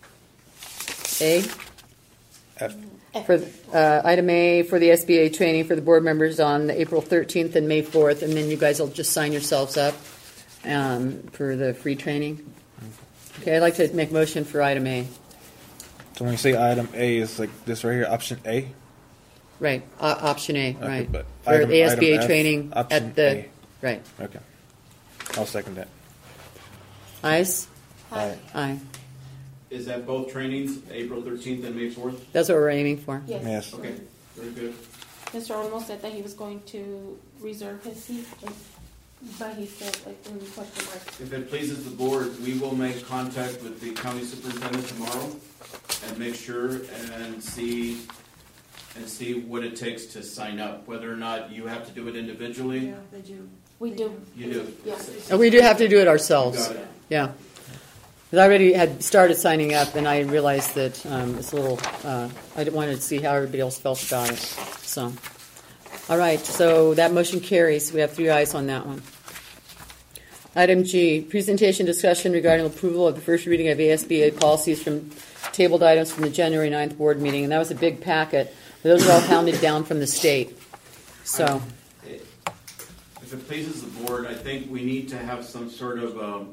A. F. For uh, item A for the S B A training for the board members on April thirteenth and May fourth, and then you guys will just sign yourselves up um, for the free training. Okay, I'd like to make a motion for item A. So when you say item A, is like this right here, option A? Right, uh, option A, Okay, right. but For item- the S B A item F, training option at the, A. right. Okay. I'll second that. Ayes? Aye. Aye. Is that both trainings, April thirteenth and May fourth? That's what we're aiming for. Yes. Yes. Okay, very good. Mister Olmo said that he was going to reserve his seat, but- but he said like in question mark. If it pleases the board, we will make contact with the county superintendent tomorrow and make sure and see, and see what it takes to sign up, whether or not you have to do it individually. Yeah, they do. We do. You do. Yes. And we do have to do it ourselves. Got it. Yeah. 'Cause I already had started signing up, and I realized that um, it's a little, uh, I wanted to see how everybody else felt about it. So, all right, so that motion carries. We have three ayes on that one. Item G, presentation discussion regarding approval of the first reading of A S B A policies from tabled items from the January ninth board meeting, and that was a big packet. Those are all hounded down from the state. So, If it pleases the board, I think we need to have some sort of um,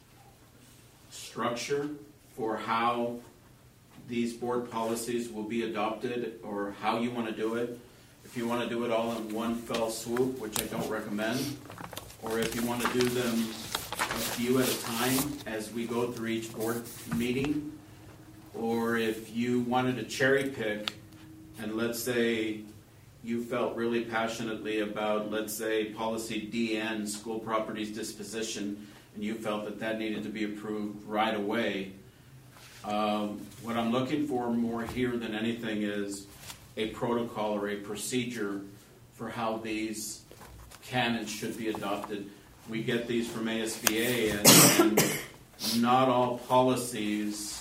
structure for how these board policies will be adopted, or how you want to do it. If you want to do it all in one fell swoop, which I don't recommend, or if you want to do them a few at a time as we go through each board meeting, or if you wanted to cherry pick, and let's say you felt really passionately about, let's say, policy D N, school properties disposition, and you felt that that needed to be approved right away. Um, what I'm looking for more here than anything is a protocol or a procedure for how these canons should be adopted. We get these from A S B A, and, and not all policies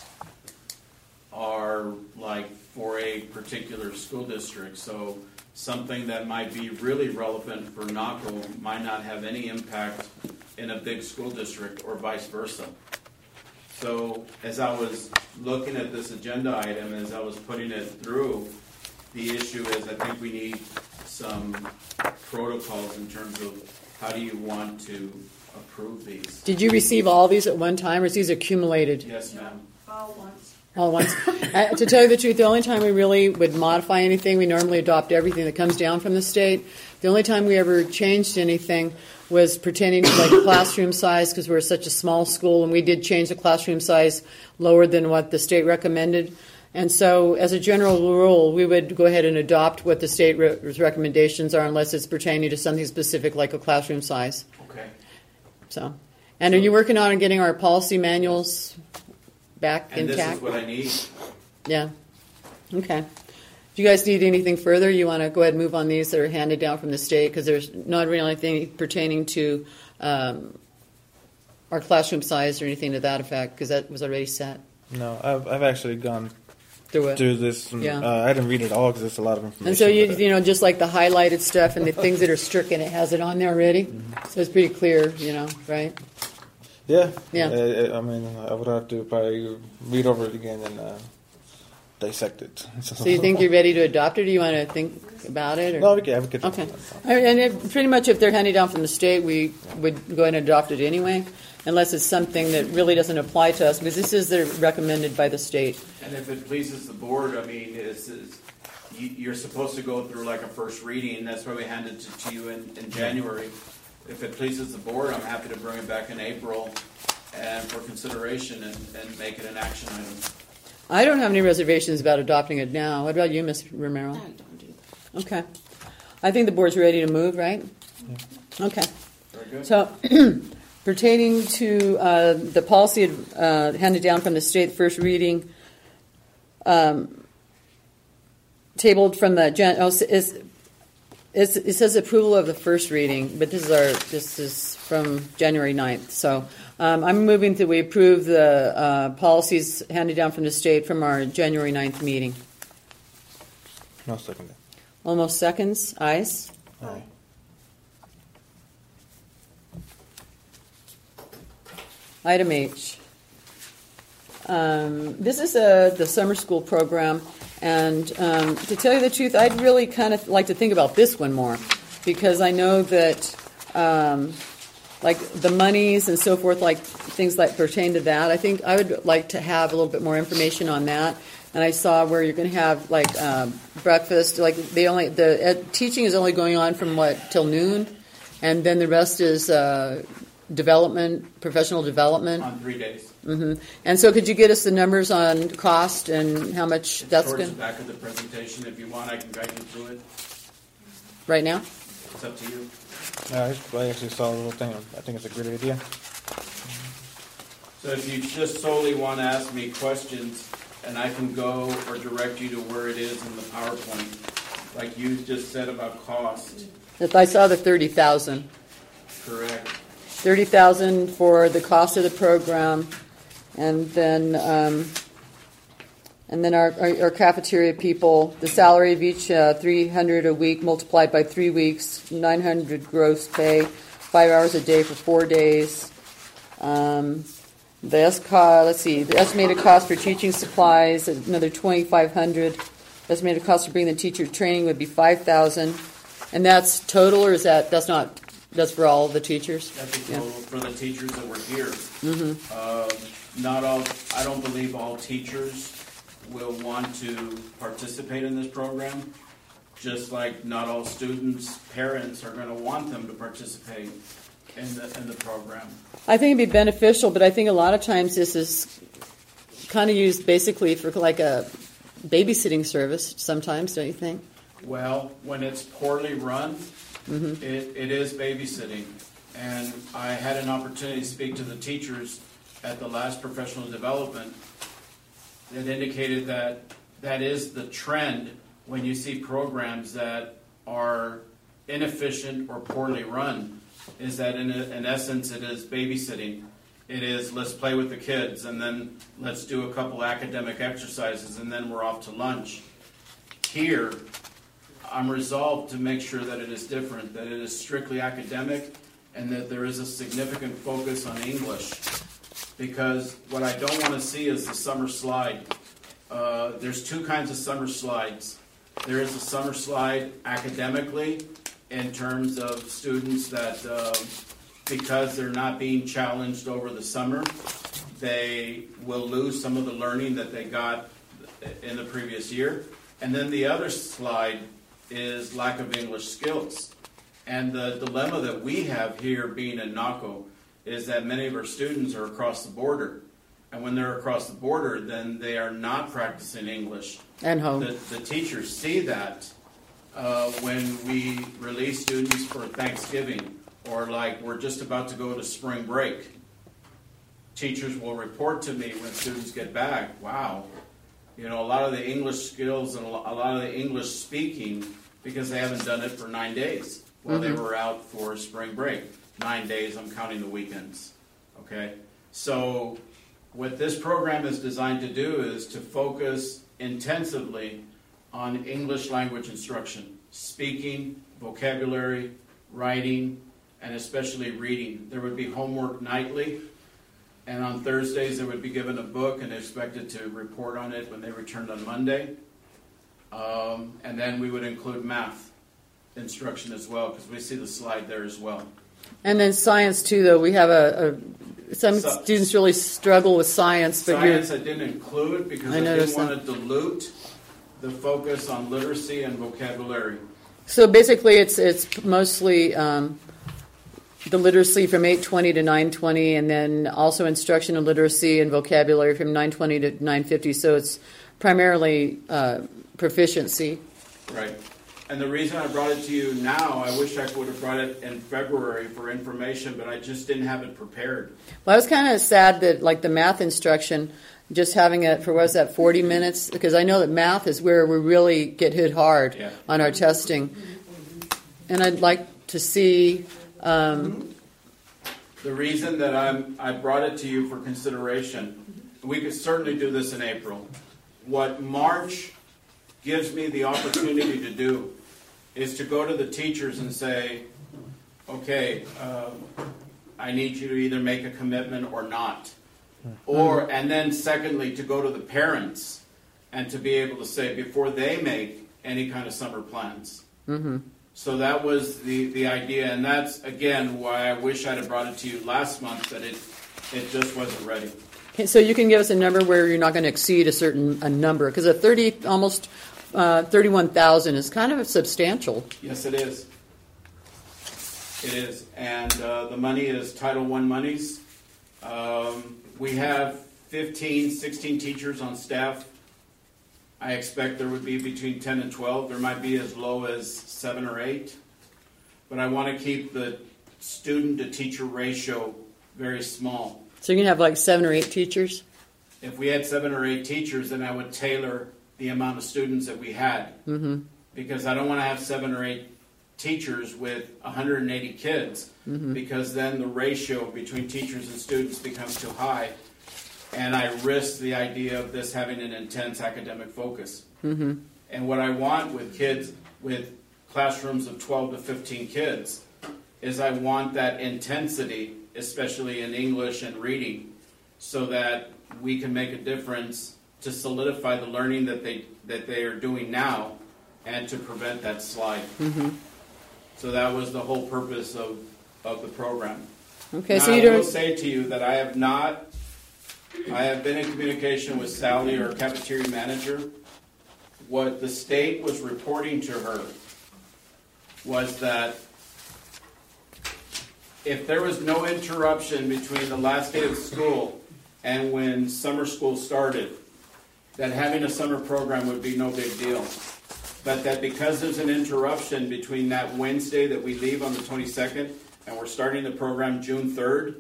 are like for a particular school district. So something that might be really relevant for Naco might not have any impact in a big school district, or vice versa. So as I was looking at this agenda item, as I was putting it through, the issue is I think we need some protocols in terms of how do you want to approve these. did you receive all these at one time, or is these accumulated? Yes, ma'am. All once. All at once. Uh, to tell you the truth, the only time we really would modify anything, we normally adopt everything that comes down from the state. The only time we ever changed anything was pertaining to like classroom size, because we're such a small school, and we did change the classroom size lower than what the state recommended. And so, as a general rule, we would go ahead and adopt what the state re- recommendations are, unless it's pertaining to something specific like a classroom size. Okay. So, and are you working on getting our policy manuals back And this intact? is what I need. Yeah. Okay. Do you guys need anything further? You want to go ahead and move on these that are handed down from the state, because there's not really anything pertaining to um, our classroom size or anything to that effect, because that was already set No, I've I've actually gone through it. through this. And, Yeah. uh, I didn't read it all because it's a lot of information. And so you but, uh, you know, just like the highlighted stuff and the things that are stricken, it has it on there already. So it's pretty clear, you know, right? Yeah. Yeah. Uh, I mean, I would have to probably read over it again and uh, dissect it. So you think you're ready to adopt it, or do you want to think about it? Or? No, we can. We can. Okay. And if, pretty much if they're handed down from the state, we would go ahead and adopt it anyway, unless it's something that really doesn't apply to us, because this is the recommended by the state. And if it pleases the board, I mean, it's, it's, you, you're supposed to go through like a first reading. That's why we handed it to you in, in January. If it pleases the board, I'm happy to bring it back in April and for consideration and, and make it an action item. I don't have any reservations about adopting it now. What about you, Miz Romero? I don't do that. Okay. I think the board's ready to move, right? Okay. Very good. So, pertaining to uh, the policy uh, handed down from the state, first reading, um, tabled from the gen. Oh, is it's, it says approval of the first reading, but this is our this is from January ninth. So um, I'm moving that we approve the uh, policies handed down from the state from our January ninth meeting. No second. Almost seconds. Ayes. Aye. Item H. Um, this is a, the summer school program, and um, to tell you the truth, I'd really kind of like to think about this one more, because I know that, um, like the monies and so forth, like things that pertain to that, I think I would like to have a little bit more information on that. And I saw where you're going to have like um, breakfast, like they only the ed, teaching is only going on from what till noon, and then the rest is uh, development, professional development. On three days. Mm-hmm. And so, could you get us the numbers on cost and how much It's that's towards going? the back of the presentation. If you want, I can guide you through it. Right now? It's up to you. Yeah, I I actually saw the little thing. I think it's a great idea. So if you just solely want to ask me questions, and I can go or direct you to where it is in the PowerPoint, like you just said about cost. If I saw the thirty thousand, Correct. thirty thousand for the cost of the program, and then um, and then our, our, our cafeteria people, the salary of each uh, three hundred a week multiplied by three weeks, nine hundred gross pay, five hours a day for four days. Um, the S C O, let's see, the estimated cost for teaching supplies, another twenty-five hundred. Estimated cost for bringing the teacher training would be five thousand, and that's total, or is that that's not that's for all the teachers? That's the total for the teachers that were here. Mm-hmm. Uh, not all. I don't believe all teachers will want to participate in this program. Just like not all students' parents are going to want them to participate in the in the program. I think it'd be beneficial, but I think a lot of times this is kind of used basically for like a babysitting service sometimes, don't you think? Well, when it's poorly run, Mm-hmm. it, it is babysitting. And I had an opportunity to speak to the teachers at the last professional development that indicated that that is the trend when you see programs that are inefficient or poorly run, is that in, in essence it is babysitting. It is let's play with the kids and then let's do a couple academic exercises and then we're off to lunch. Here, I'm resolved to make sure that it is different, that it is strictly academic and that there is a significant focus on English. Because what I don't want to see is the summer slide. Uh, there's two kinds of summer slides. There is a summer slide academically in terms of students that, uh, because they're not being challenged over the summer, they will lose some of the learning that they got in the previous year. And then the other slide is lack of English skills. And the dilemma that we have here being in NACO is that many of our students are across the border. And when they're across the border, then they are not practicing English. And home. The, the teachers see that uh, when we release students for Thanksgiving, or like we're just about to go to spring break. Teachers will report to me when students get back, wow, you know, a lot of the English skills and a lot of the English speaking, because they haven't done it for nine days while mm-hmm. they were out for spring break. Nine days, I'm counting the weekends, okay? So what this program is designed to do is to focus intensively on English language instruction, speaking, vocabulary, writing, and especially reading. There would be homework nightly, and on Thursdays they would be given a book and expected to report on it when they returned on Monday. Um, and then we would include math instruction as well, because we see the slide there as well. And then science too, though. We have a, a some So- students really struggle with science, but Science you're, I didn't include because I I, didn't noticed want that. to dilute the focus on literacy and vocabulary. so basically it's it's mostly um, the literacy from eight twenty to nine twenty, and then also instruction and literacy and vocabulary from nine twenty to nine fifty. So it's primarily uh, proficiency. Right. And the reason I brought it to you now, I wish I would have brought it in February for information, but I just didn't have it prepared. Well, I was kind of sad that, like the math instruction, just having it for, what's that, forty minutes? Because I know that math is where we really get hit hard Yeah. on our testing. And I'd like to see, um, The reason that I'm, I brought it to you for consideration, we could certainly do this in April. What March gives me the opportunity to do is to go to the teachers and say, okay, um, I need you to either make a commitment or not. Or, and then secondly, to go to the parents and to be able to say before they make any kind of summer plans. mm-hmm. So that was the, the idea, and that's, again, why I wish I'd have brought it to you last month, but it it just wasn't ready. Okay, so you can give us a number where you're not going to exceed a certain a number, because a thirty, almost uh, thirty-one thousand is kind of substantial. Yes, it is. It is, and uh, the money is Title One monies. Um, we have fifteen, sixteen teachers on staff. I expect there would be between ten and twelve. There might be as low as seven or eight. But I want to keep the student-to-teacher ratio very small. So you're going to have like seven or eight teachers? If we had seven or eight teachers, then I would tailor the amount of students that we had. Mm-hmm. Because I don't want to have seven or eight teachers with one hundred eighty kids, Mm-hmm. because then the ratio between teachers and students becomes too high. And I risk the idea of this having an intense academic focus. Mm-hmm. And what I want with kids, with classrooms of twelve to fifteen kids, is I want that intensity, especially in English and reading, so that we can make a difference to solidify the learning that they that they are doing now and to prevent that slide. Mm-hmm. So that was the whole purpose of, of the program. Okay, now, so you I will don't... say to you that I have not I have been in communication with Sally, our cafeteria manager. What the state was reporting to her was that if there was no interruption between the last day of school and when summer school started, that having a summer program would be no big deal. But that because there's an interruption between that Wednesday that we leave on the twenty-second and we're starting the program June third,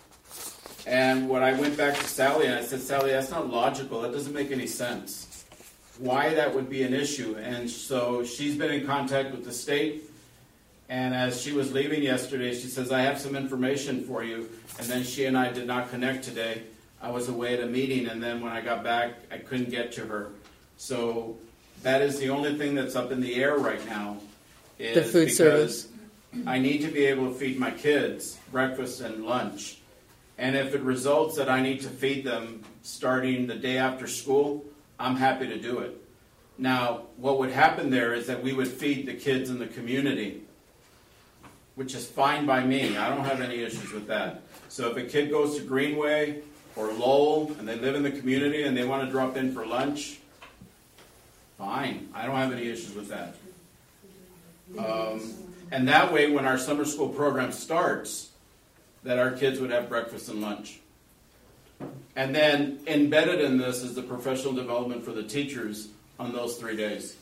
and when I went back to Sally and I said, Sally, that's not logical. That doesn't make any sense. Why that would be an issue. And so she's been in contact with the state. And as she was leaving yesterday, she says, I have some information for you. And then she and I did not connect today. I was away at a meeting. And then when I got back, I couldn't get to her. So that is the only thing that's up in the air right now. Is The food because service. I need to be able to feed my kids breakfast and lunch. And if it results that I need to feed them starting the day after school, I'm happy to do it. Now, what would happen there is that we would feed the kids in the community, which is fine by me. I don't have any issues with that. So if a kid goes to Greenway or Lowell and they live in the community and they want to drop in for lunch, fine. I don't have any issues with that. Um, and that way, when our summer school program starts, that our kids would have breakfast and lunch. And then embedded in this is the professional development for the teachers on those three days.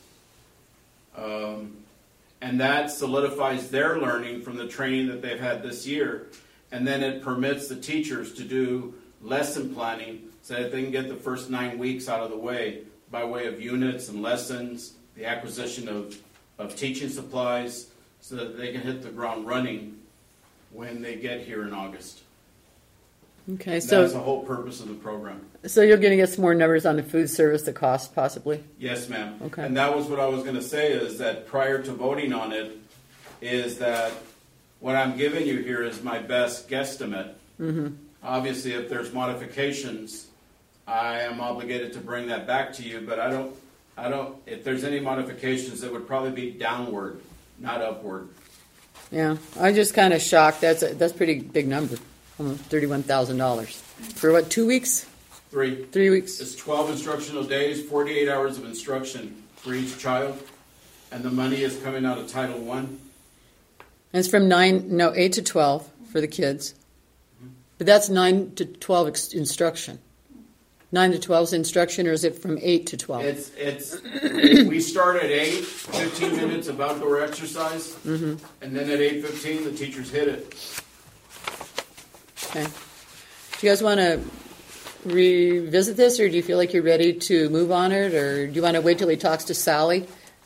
Um, and that solidifies their learning from the training that they've had this year. And then it permits the teachers to do lesson planning so that they can get the first nine weeks out of the way by way of units and lessons, the acquisition of, of teaching supplies, so that they can hit the ground running when they get here in August. Okay, so That's the whole purpose of the program. so you're going to get some more numbers on the food service, the cost, possibly? Yes, ma'am. Okay. And that was what I was going to say, is that prior to voting on it, is that what I'm giving you here is my best guesstimate. Mm-hmm. Obviously, if there's modifications, I am obligated to bring that back to you, but I don't, I don't, if there's any modifications, it would probably be downward, not upward. Yeah, I'm just kind of shocked. That's a, that's a pretty big number, almost thirty-one thousand dollars for what? Two weeks? Three. Three weeks? It's twelve instructional days, forty-eight hours of instruction for each child, and the money is coming out of Title One. And it's from nine, no, eight to twelve for the kids, but that's nine to twelve ex- instruction. Nine to twelve is instruction, or is it from eight to twelve? It's it's we start at eight, fifteen minutes of outdoor exercise, Mm-hmm. and then at eight fifteen the teachers hit it. Okay. Do you guys want to revisit this, or do you feel like you're ready to move on it, or do you want to wait till he talks to Sally?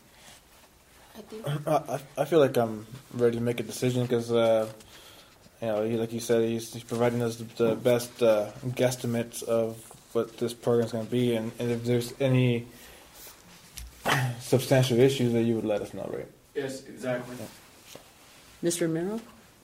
I think I, I feel like I'm ready to make a decision because, uh, you know, he, like you said, he's, he's providing us the, the best uh, guesstimates of what this program's going to be, and, and if there's any substantial issues, that you would let us know, right? Yes, exactly. Mister Romero?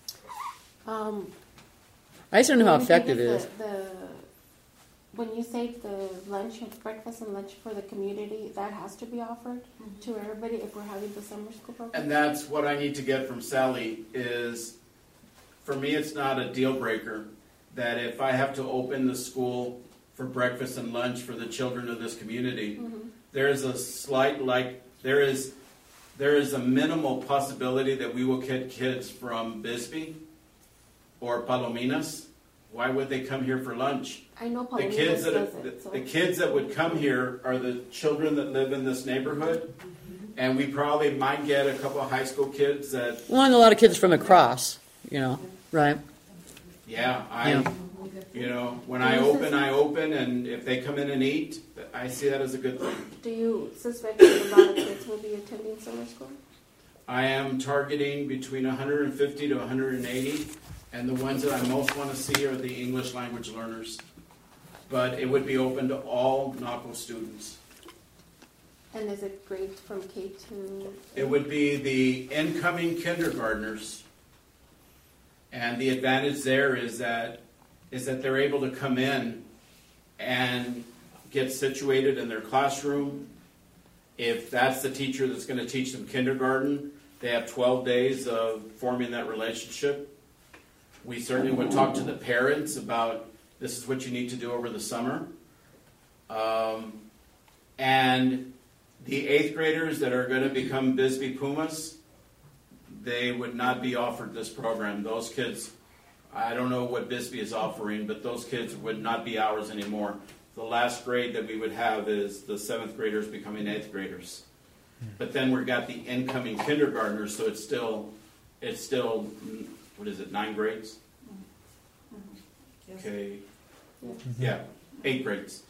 um, I just don't know how the thing effective it is. The, the, when you say the lunch, breakfast and lunch for the community, that has to be offered to everybody if we're having the summer school program? And that's what I need to get from Sally is, for me, it's not a deal breaker that if I have to open the school for breakfast and lunch for the children of this community, Mm-hmm. there is a slight, like, there is, there is a minimal possibility that we will get kids from Bisbee or Palominas. Why would they come here for lunch? I know The Palominas kids that does the, it. So. the kids that would come here are the children that live in this neighborhood, and we probably might get a couple of high school kids that. Well, and a lot of kids from across, you know, right? Yeah, I. Yeah. You know, when I open, I open, and if they come in and eat, I see that as a good thing. Do you suspect that a lot of kids will be attending summer school? I am targeting between one hundred fifty to one hundred eighty, and the ones that I most want to see are the English language learners. But it would be open to all NACO students. And is it grades from K to? It would be the incoming kindergartners. And the advantage there is that is that they're able to come in and get situated in their classroom. If that's the teacher that's going to teach them kindergarten, they have twelve days of forming that relationship. We certainly would talk to the parents about this is what you need to do over the summer. Um, and the eighth graders that are going to become Bisbee Pumas, they would not be offered this program. Those kids, I don't know what Bisbee is offering, but those kids would not be ours anymore. The last grade that we would have is the seventh graders becoming eighth graders. But then we've got the incoming kindergartners, so it's still, it's still, what is it, nine grades? Okay, yeah, eight grades.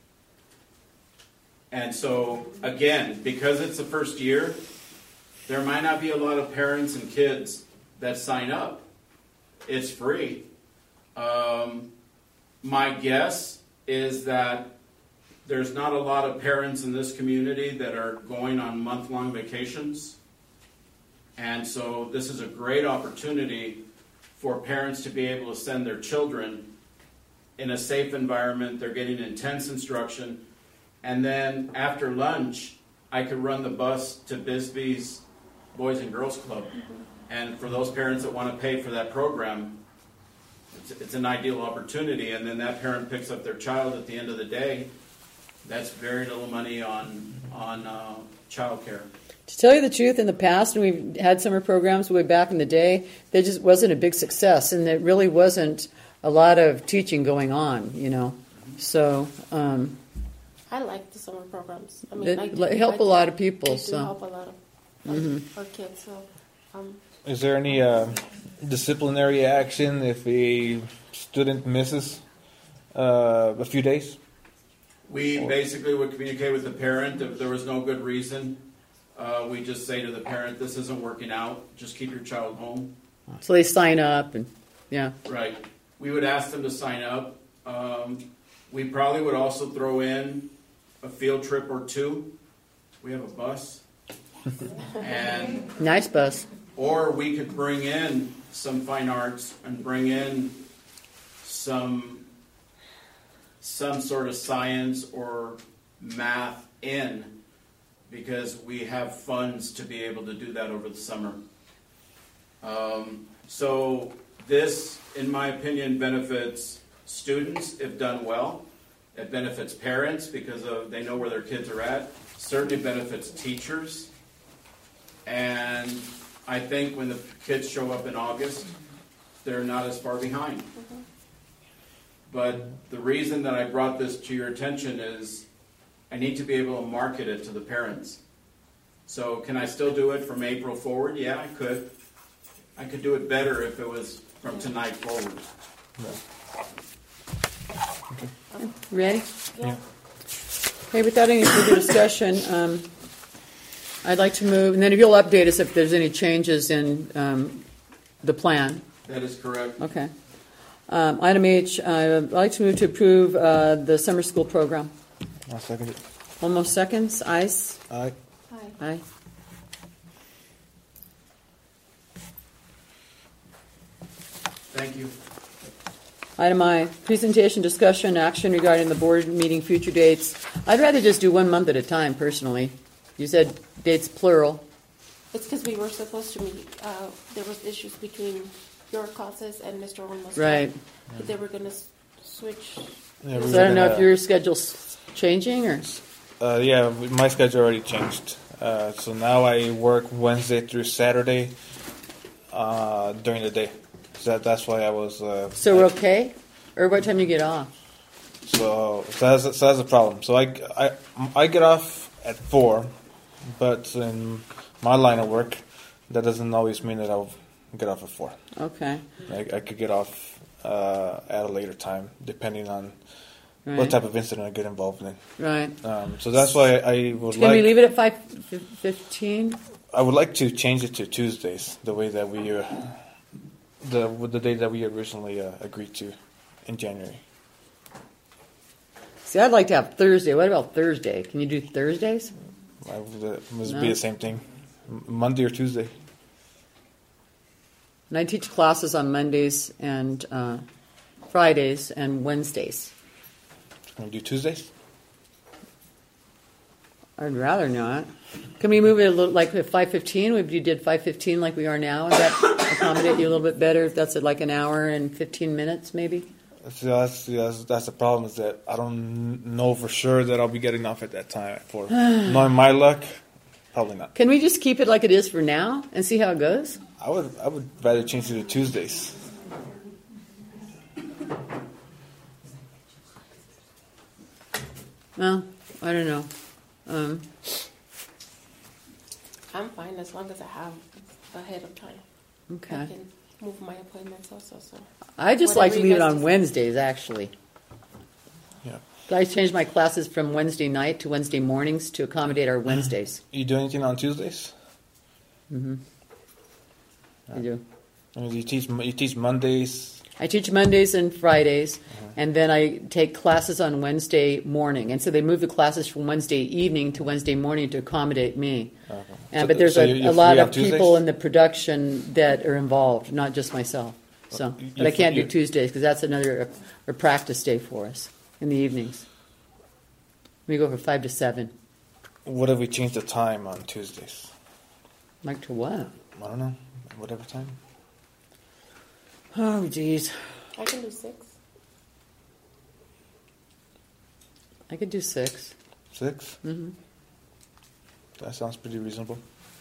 And so, again, because it's the first year, there might not be a lot of parents and kids that sign up. It's free. Um, my guess is that there's not a lot of parents in this community that are going on month-long vacations. And so this is a great opportunity for parents to be able to send their children in a safe environment. They're getting intense instruction. And then after lunch, I could run the bus to Bisbee's Boys and Girls Club. And for those parents that want to pay for that program, it's, it's an ideal opportunity. And then that parent picks up their child at the end of the day. That's very little money on on uh, child care. To tell you the truth, in the past, when we've had summer programs way back in the day, there just wasn't a big success, and there really wasn't a lot of teaching going on, you know. So um, I like the summer programs. I mean, They I l- do, help I a do- lot of people, They do so. help a lot of our, Mm-hmm. our kids. So, um, Is there any uh, disciplinary action if a student misses uh, a few days? We basically would communicate with the parent if there was no good reason. Uh, we just say to the parent, this isn't working out. Just keep your child home. so they sign up, and yeah. Right. We would ask them to sign up. Um, we probably would also throw in a field trip or two. We have a bus. and Nice bus. Or we could bring in some fine arts and bring in some some sort of science or math in, because we have funds to be able to do that over the summer. Um, so this, in my opinion, benefits students if done well. It benefits parents because of, they know where their kids are at. Certainly benefits teachers. And I think when the kids show up in August, they're not as far behind. mhm. But the reason that I brought this to your attention is I need to be able to market it to the parents. So can I still do it from April forward? Yeah, I could. I could do it better if it was from tonight forward. No. Ready? Yeah. Okay, without any further discussion, um, I'd like to move, and then if you'll update us if there's any changes in um, the plan. That is correct. Okay. Um, item H, I'd like to move to approve uh, the summer school program. I'll second it. Almost seconds. Ayes? Aye. Hi. Aye. Thank you. Item I, presentation, discussion, action regarding the board meeting future dates. I'd rather just do one month at a time, personally. You said dates plural. It's because we were supposed to meet, uh, there was issues between your causes and Mister Olmos. Right. They were going to switch. Yeah, we So I don't know were if gonna- your schedule's changing or. Uh, yeah, my schedule already changed. Uh, so now I work Wednesday through Saturday uh, during the day. So that, that's why I was. Uh, So we're okay? Or what time you get off? So, so that's so that's a problem. So I, I, I get off at four, but in my line of work, that doesn't always mean that I'll get off at four. Okay. I, I could get off uh, at a later time, depending on Right. what type of incident I get involved in. Right. Um, so that's why I would Can like. we leave it at five fifteen? I would like to change it to Tuesdays, the way that we, uh, the with the day that we originally uh, agreed to in January. See, I'd like to have Thursday. What about Thursday? Can you do Thursdays? I would, uh, it must No. be the same thing, M- Monday or Tuesday. And I teach classes on Mondays and uh, Fridays and Wednesdays. Can we do Tuesdays? I'd rather not. Can we move it a little, like at five fifteen? If you did five fifteen like we are now, would that accommodate you a little bit better? If that's at like an hour and fifteen minutes, maybe? So that's, that's that's the problem, is that I don't know for sure that I'll be getting off at that time at four. Knowing my luck, probably not. Can we just keep it like it is for now and see how it goes? I would I would rather change it to Tuesdays. Well, I don't know. Um, I'm fine as long as I have ahead of time. I okay. can move my appointments also. So I just like to Whatever you leave it guys on decide. Wednesdays, actually. Yeah. I changed my classes from Wednesday night to Wednesday mornings to accommodate our Wednesdays. You do anything on Tuesdays? Mm-hmm. I do. I mean, you teach you teach Mondays. I teach Mondays and Fridays, and then I take classes on Wednesday morning. And so they move the classes from Wednesday evening to Wednesday morning to accommodate me. Okay. And, So- but there's so a, you're- a you're lot free on of people Tuesdays? in the production that are involved, not just myself. So, but You're I can't free- do Tuesdays because that's another a, a practice day for us in the evenings. We go from five to seven. What if we change the time on Tuesdays? Like to what? I don't know. Whatever time. Oh, geez. I can do six. I could do six. Six? Mm-hmm. That sounds pretty reasonable.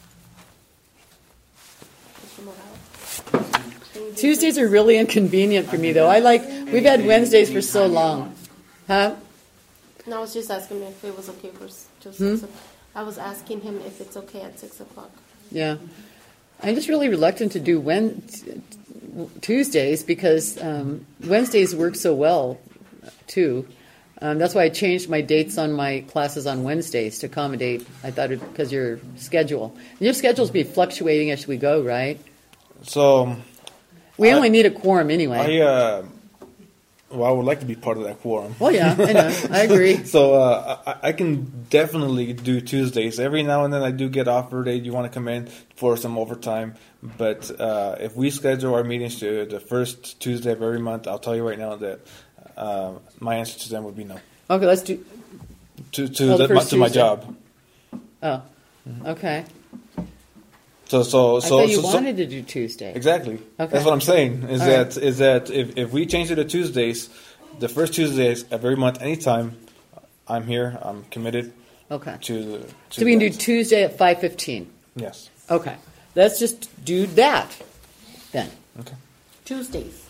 Mister Morales. Can you do Tuesdays six? are really inconvenient for me, though. I like, we've had Wednesdays for so long. Huh? No, I was just asking if it was okay for s- till Hmm? six. o- I was asking him if it's okay at six o'clock. Yeah. I'm just really reluctant to do Wen- t- Tuesdays because um, Wednesdays work so well, too. Um, that's why I changed my dates on my classes on Wednesdays to accommodate, I thought, it because your schedule. And your schedules be fluctuating as we go, right? So We I- only need a quorum anyway. I uh, well, I would like to be part of that quorum. Oh, yeah, I know. I agree. So uh, I, I can definitely do Tuesdays. Every now and then I do get offered, hey, do you want to come in for some overtime? But uh, if we schedule our meetings to the first Tuesday of every month, I'll tell you right now that uh, my answer to them would be no. Okay, let's do. To to, Oh, the the, my, first to my Tuesday. job. Oh, okay. So so I so thought you so, so- wanted to do Tuesday. Exactly. Okay. That's what I'm saying. Is All that is that if, if we change it to Tuesdays, the first Tuesdays of every month, anytime, I'm here. I'm committed Okay. to. the- to So we can do that. Tuesday at five fifteen. Yes. Okay. Let's just do that then. Okay. Tuesdays.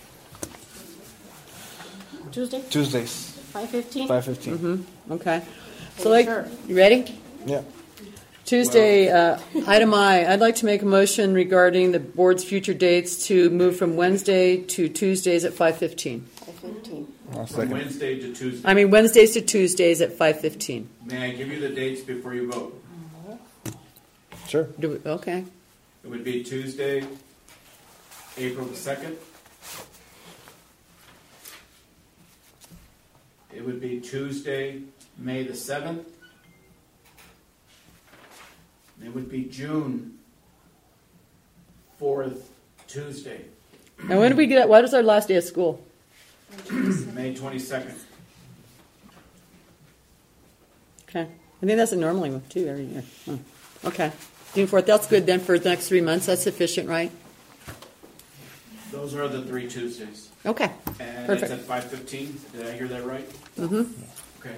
Tuesday, Tuesdays, five fifteen. five fifteen. Mm-hmm. Okay. So, you like, sure? you ready? Yeah. Tuesday, uh, item I, I'd like to make a motion regarding the board's future dates to move from Wednesday to Tuesdays at five fifteen. Five fifteen. I'll from second. Wednesday to Tuesday. I mean, Wednesdays to Tuesdays at five fifteen. May I give you the dates before you vote? Sure. Do we, okay. It would be Tuesday, April the second. It would be Tuesday, May the seventh. It would be June fourth, Tuesday, And when do we get? What is our last day of school? May twenty-second. Okay. I think that's a normally one too every year. Oh, okay. June fourth. That's good then for the next three months. That's sufficient, right? Those are the three Tuesdays. Okay. And Perfect. it's at five fifteen. Did I hear that right? Mm-hmm. Okay.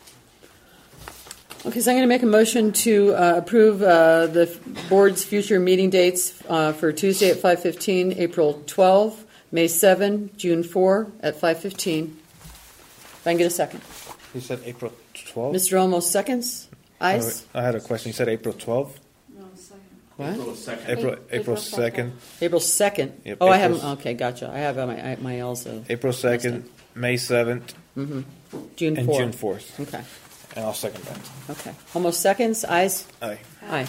Okay, so I'm going to make a motion to uh, approve uh, the board's future meeting dates uh, for Tuesday at five fifteen, April twelfth, May seventh, June fourth at five fifteen. If I can get a second. You said April twelfth? Mister Olmos seconds. Eyes? I had a question. You said April twelfth? No, second. What? April second. April, April April second. April second. Yep, Oh, I April's- have. Okay, gotcha. I have uh, my my L's. Uh, April second, May seventh, mm-hmm. June and fourth. June fourth. Okay. And I'll second that. Okay. Almost seconds. Eyes. Aye. Aye.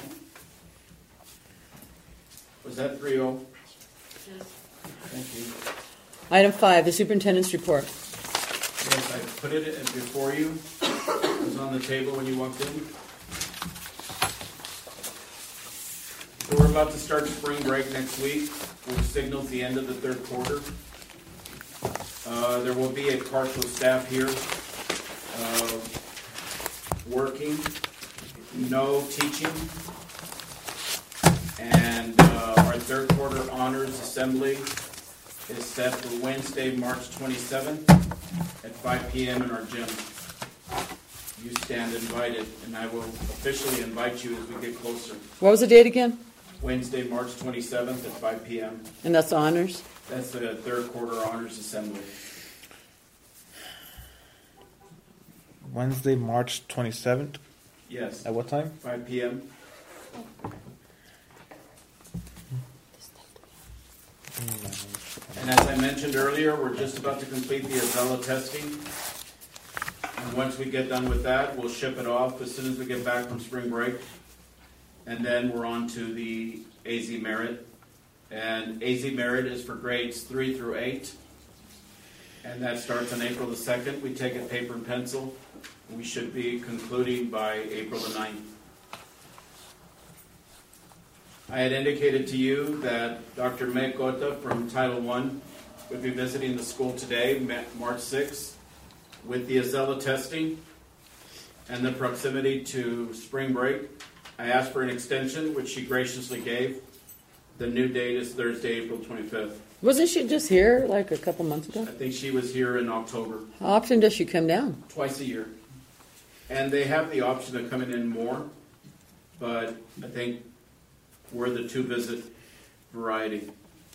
Was that three oh? Thank you. Item five, the superintendent's report. Yes, I put it in before you. It was on the table when you walked in. So we're about to start spring break next week, which signals the end of the third quarter. Uh, there will be a partial staff here, uh, working, no teaching. And uh, our third quarter honors assembly is set for Wednesday, March twenty-seventh at five p.m. in our gym. You stand invited, and I will officially invite you as we get closer. What was the date again? Wednesday, March twenty-seventh at five p.m. And that's honors. That's the third quarter honors assembly. Wednesday, March twenty-seventh. Yes, At what time? five p.m. And as I mentioned earlier, we're just about to complete the Azella testing. And once we get done with that, we'll ship it off as soon as we get back from spring break. And then we're on to the A Z Merit. And A Z Merit is for grades three through eight. And that starts on April the second. We take it paper and pencil. We should be concluding by April the ninth. I had indicated to you that Doctor Meg Cota from Title One would be visiting the school today, March sixth, with the Azella testing and the proximity to spring break. I asked for an extension, which she graciously gave. The new date is Thursday, April twenty-fifth. Wasn't she just here like a couple months ago? I think she was here in October, How often does she come down? twice a year. And they have the option of coming in more, but I think we're the two-visit variety.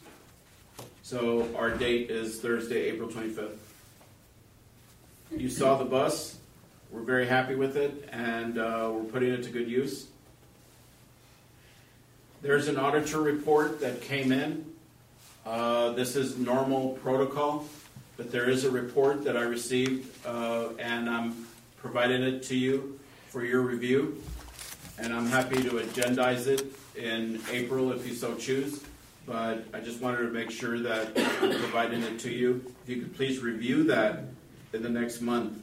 So our date is Thursday, April twenty-fifth. You saw the bus. We're very happy with it, and uh, we're putting it to good use. There's an auditor report that came in. Uh, this is normal protocol, but there is a report that I received, uh, and I'm providing it to you for your review. And I'm happy to agendize it in April if you so choose. But I just wanted to make sure that I'm providing it to you. If you could please review that in the next month.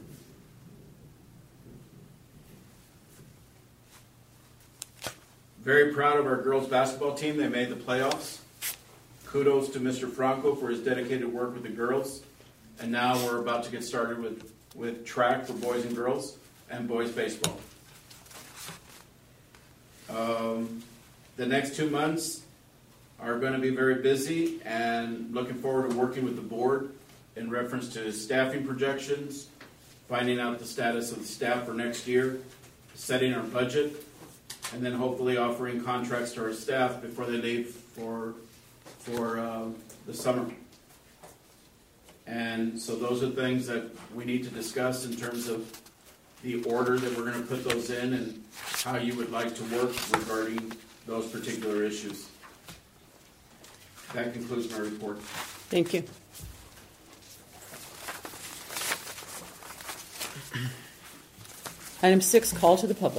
Very proud of our girls basketball team. They made the playoffs. Kudos to Mister Franco for his dedicated work with the girls. And now we're about to get started with, with track for boys and girls and boys baseball. Um, the next two months are going to be very busy, and looking forward to working with the board in reference to staffing projections, finding out the status of the staff for next year, setting our budget, and then hopefully offering contracts to our staff before they leave for for uh, the summer. And so those are things that we need to discuss in terms of the order that we're going to put those in and how you would like to work regarding those particular issues. That concludes my report. Thank you. Item six, call to the public.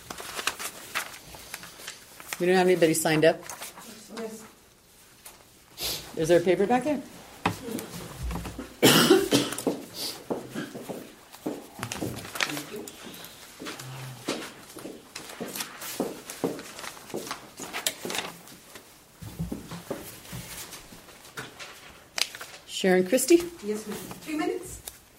We don't have anybody signed up. Yes. Is there a paper back there? Sharon Christie? Yes, ma'am. Three minutes?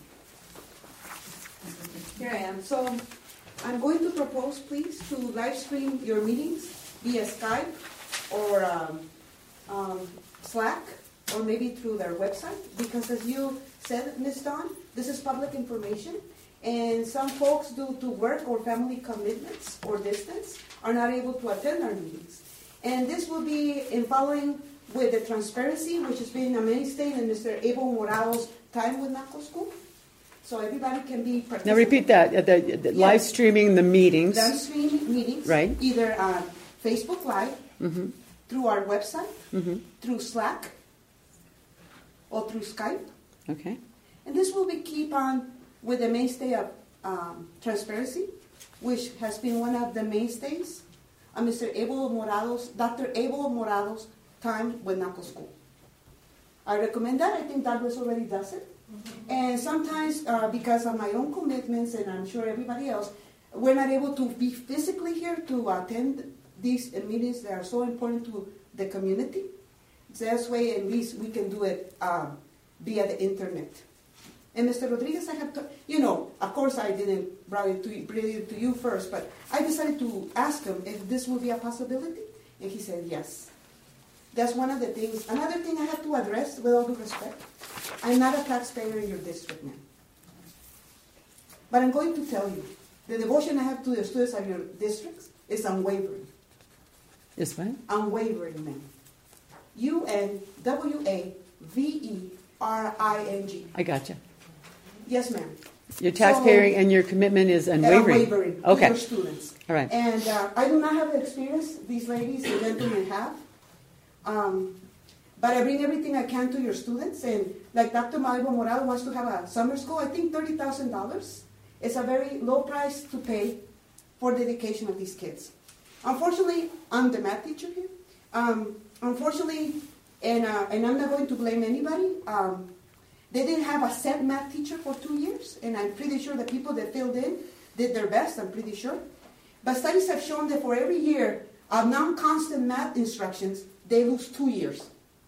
Here I am. So I'm going to propose, please, to live stream your meetings via Skype or um, um, Slack, or maybe through their website, because as you said, Miz Dawn, this is public information, and some folks, due to work or family commitments or distance, are not able to attend our meetings. And this will be in following with the transparency, which has been a mainstay in Mister Abel Morales' time with Naco School. So everybody can be participating. Now repeat that. uh, The, the Yes. live streaming the meetings. Live stream meetings. Right. Either on Facebook Live, Mm-hmm. through our website, Mm-hmm. through Slack, or through Skype. Okay. And this will be keep on with the mainstay of um, transparency, which has been one of the mainstays of Mister Abel Morales, Doctor Abel Morales' time with Naco School. I recommend that. I think Douglas already does it. Mm-hmm. And sometimes, uh, because of my own commitments, and I'm sure everybody else, we're not able to be physically here to attend these uh, meetings that are so important to the community. This way, at least, we can do it um, via the internet. And Mister Rodriguez, I have to, you know, of course I didn't bring it to you, bring it to you first, but I decided to ask him if this would be a possibility, and he said yes. That's one of the things. Another thing I have to address, with all due respect, I'm not a taxpayer in your district, ma'am. But I'm going to tell you, the devotion I have to the students of your districts is unwavering. Is what? Unwavering, ma'am. U N W A V E R I N G. I gotcha. Yes, ma'am. Your taxpaying So- and your commitment is unwavering. Unwavering to Okay. your students. All right. And uh, I do not have the experience these ladies and gentlemen have. Um, but I bring everything I can to your students. And like Doctor Maibo Morales wants to have a summer school, I think thirty thousand dollars is a very low price to pay for the education of these kids. Unfortunately, I'm the math teacher here. Um, unfortunately, and, uh, and I'm not going to blame anybody, um, they didn't have a set math teacher for two years, and I'm pretty sure the people that filled in did their best, I'm pretty sure. But studies have shown that for every year of non-constant math instructions, they lose two years.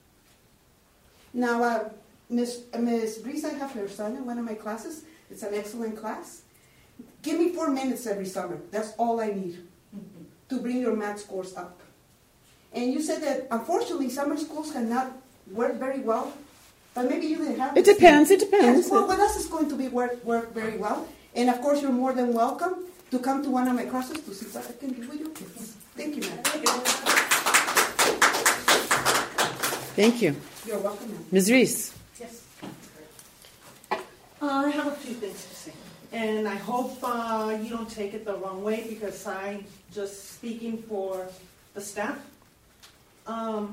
Now, uh, Miss Miss Breeze, I have her son in one of my classes. It's an excellent class. Give me four minutes every summer. That's all I need to bring your math scores up. And you said that, unfortunately, summer schools cannot work very well. But maybe you didn't have It this. depends, it depends. Yes, well, with us it's going to be work, work very well. And of course, you're more than welcome to come to one of my classes to see what I can do with your kids. Thank you, ma'am. Thank you. You're welcome, ma'am. Miz Reese. Yes. Uh, I have a few things to say. And I hope uh, you don't take it the wrong way, because I'm just speaking for the staff. Um,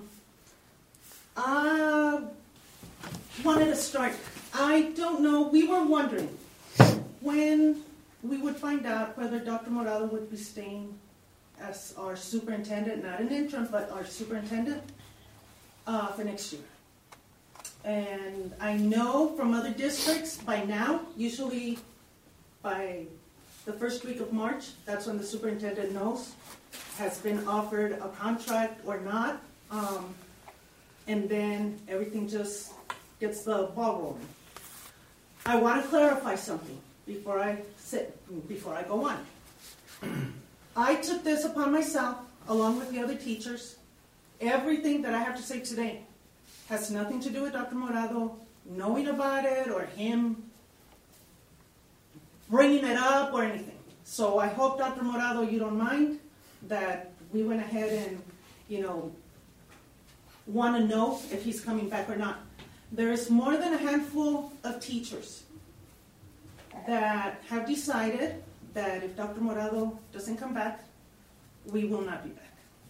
I wanted to start. I don't know. We were wondering when we would find out whether Doctor Morado would be staying as our superintendent, not an interim, but our superintendent uh, for next year. And I know from other districts by now, usually by the first week of March, that's when the superintendent knows, has been offered a contract or not. Um, and then everything just gets the ball rolling. I want to clarify something before I sit, before I go on. I took this upon myself, along with the other teachers. Everything that I have to say today has nothing to do with Doctor Morado knowing about it or him bringing it up or anything. So I hope, Doctor Morado, you don't mind that we went ahead and, you know, want to know if he's coming back or not. There's more than a handful of teachers that have decided that if Doctor Morado doesn't come back, we will not be back.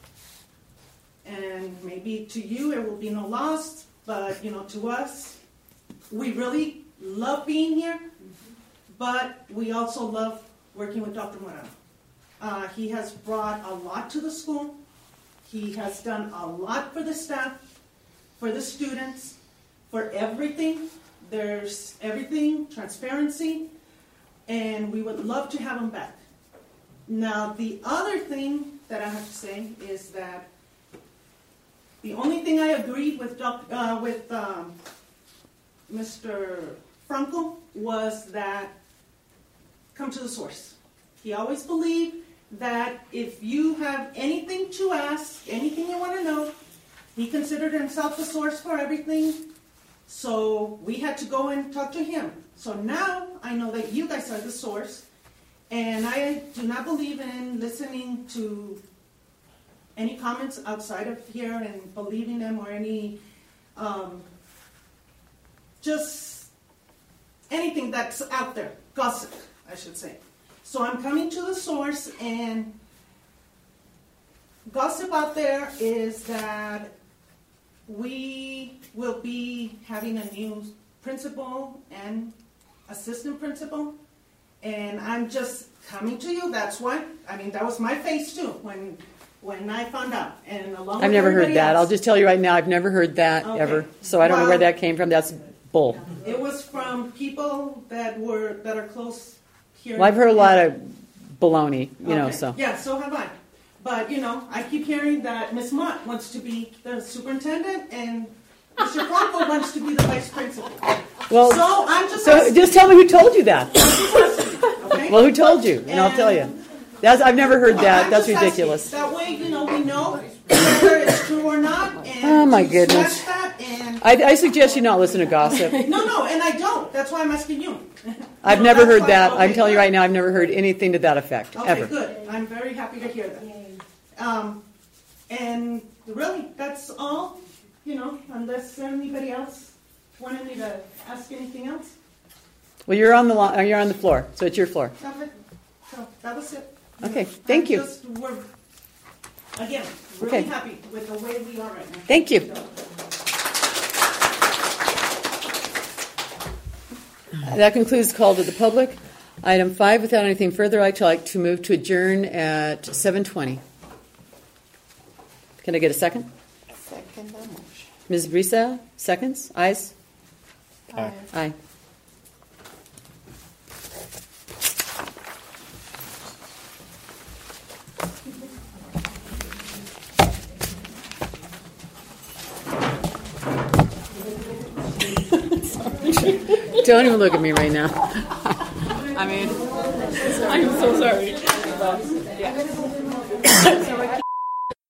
And maybe to you it will be no loss, but you know, to us, we really love being here, but we also love working with Doctor Morano. Uh, he has brought a lot to the school. He has done a lot for the staff, for the students, for everything. There's everything, transparency, and we would love to have him back. Now, the other thing that I have to say is that the only thing I agreed with doc, uh, with um, Mister Franco was that come to the source. He always believed that if you have anything to ask, anything you want to know, he considered himself the source for everything. So we had to go and talk to him. So now I know that you guys are the source, and I do not believe in listening to any comments outside of here and believing them, or any um, just anything that's out there, gossip, I should say. So I'm coming to the source, and gossip out there is that we will be having a new principal and assistant principal, and I'm just coming to you. That's why, I mean, that was my face too when when I found out. And along I've with never heard everybody that. else. I'll just tell you right now, I've never heard that Okay. ever. So I don't know where Well- that came from. That's bull. It was from people that were that are close here. Well, I've heard a lot of baloney, you know, Okay. so. Yeah, so have I. But, you know, I keep hearing that Miss Mott wants to be the superintendent and Mister Franco wants to be the vice principal. Well, so I'm just So asking, just tell me who told you that. okay? Well, who told you? And I'll tell you. That's, I've never heard that. I'm That's just asking. ridiculous. That way, you know, we know whether it's true or not. And Oh, my to goodness. smash that and I, I suggest you not listen to gossip. no, no, and I don't. That's why I'm asking you. I've No, never that's heard why- that. okay, I'm telling you good. right now, I've never heard anything to that effect, Okay, ever. good. I'm very happy to hear that. Um, and really, that's all, you know, unless anybody else wanted me to ask anything else. Well, you're on the lo- you're on the floor, so it's your floor. That was, so that was it. Okay, thank I'm you. Just, we're, again, really Okay. happy with the way we are right now. Thank you. That concludes the call to the public. Item five, without anything further, I'd like to move to adjourn at seven twenty. Can I get a second? Second the motion. Miz Brisa, seconds? Ayes? Aye. Aye. Don't even look at me right now. I mean, I'm so sorry. Yeah. So I keep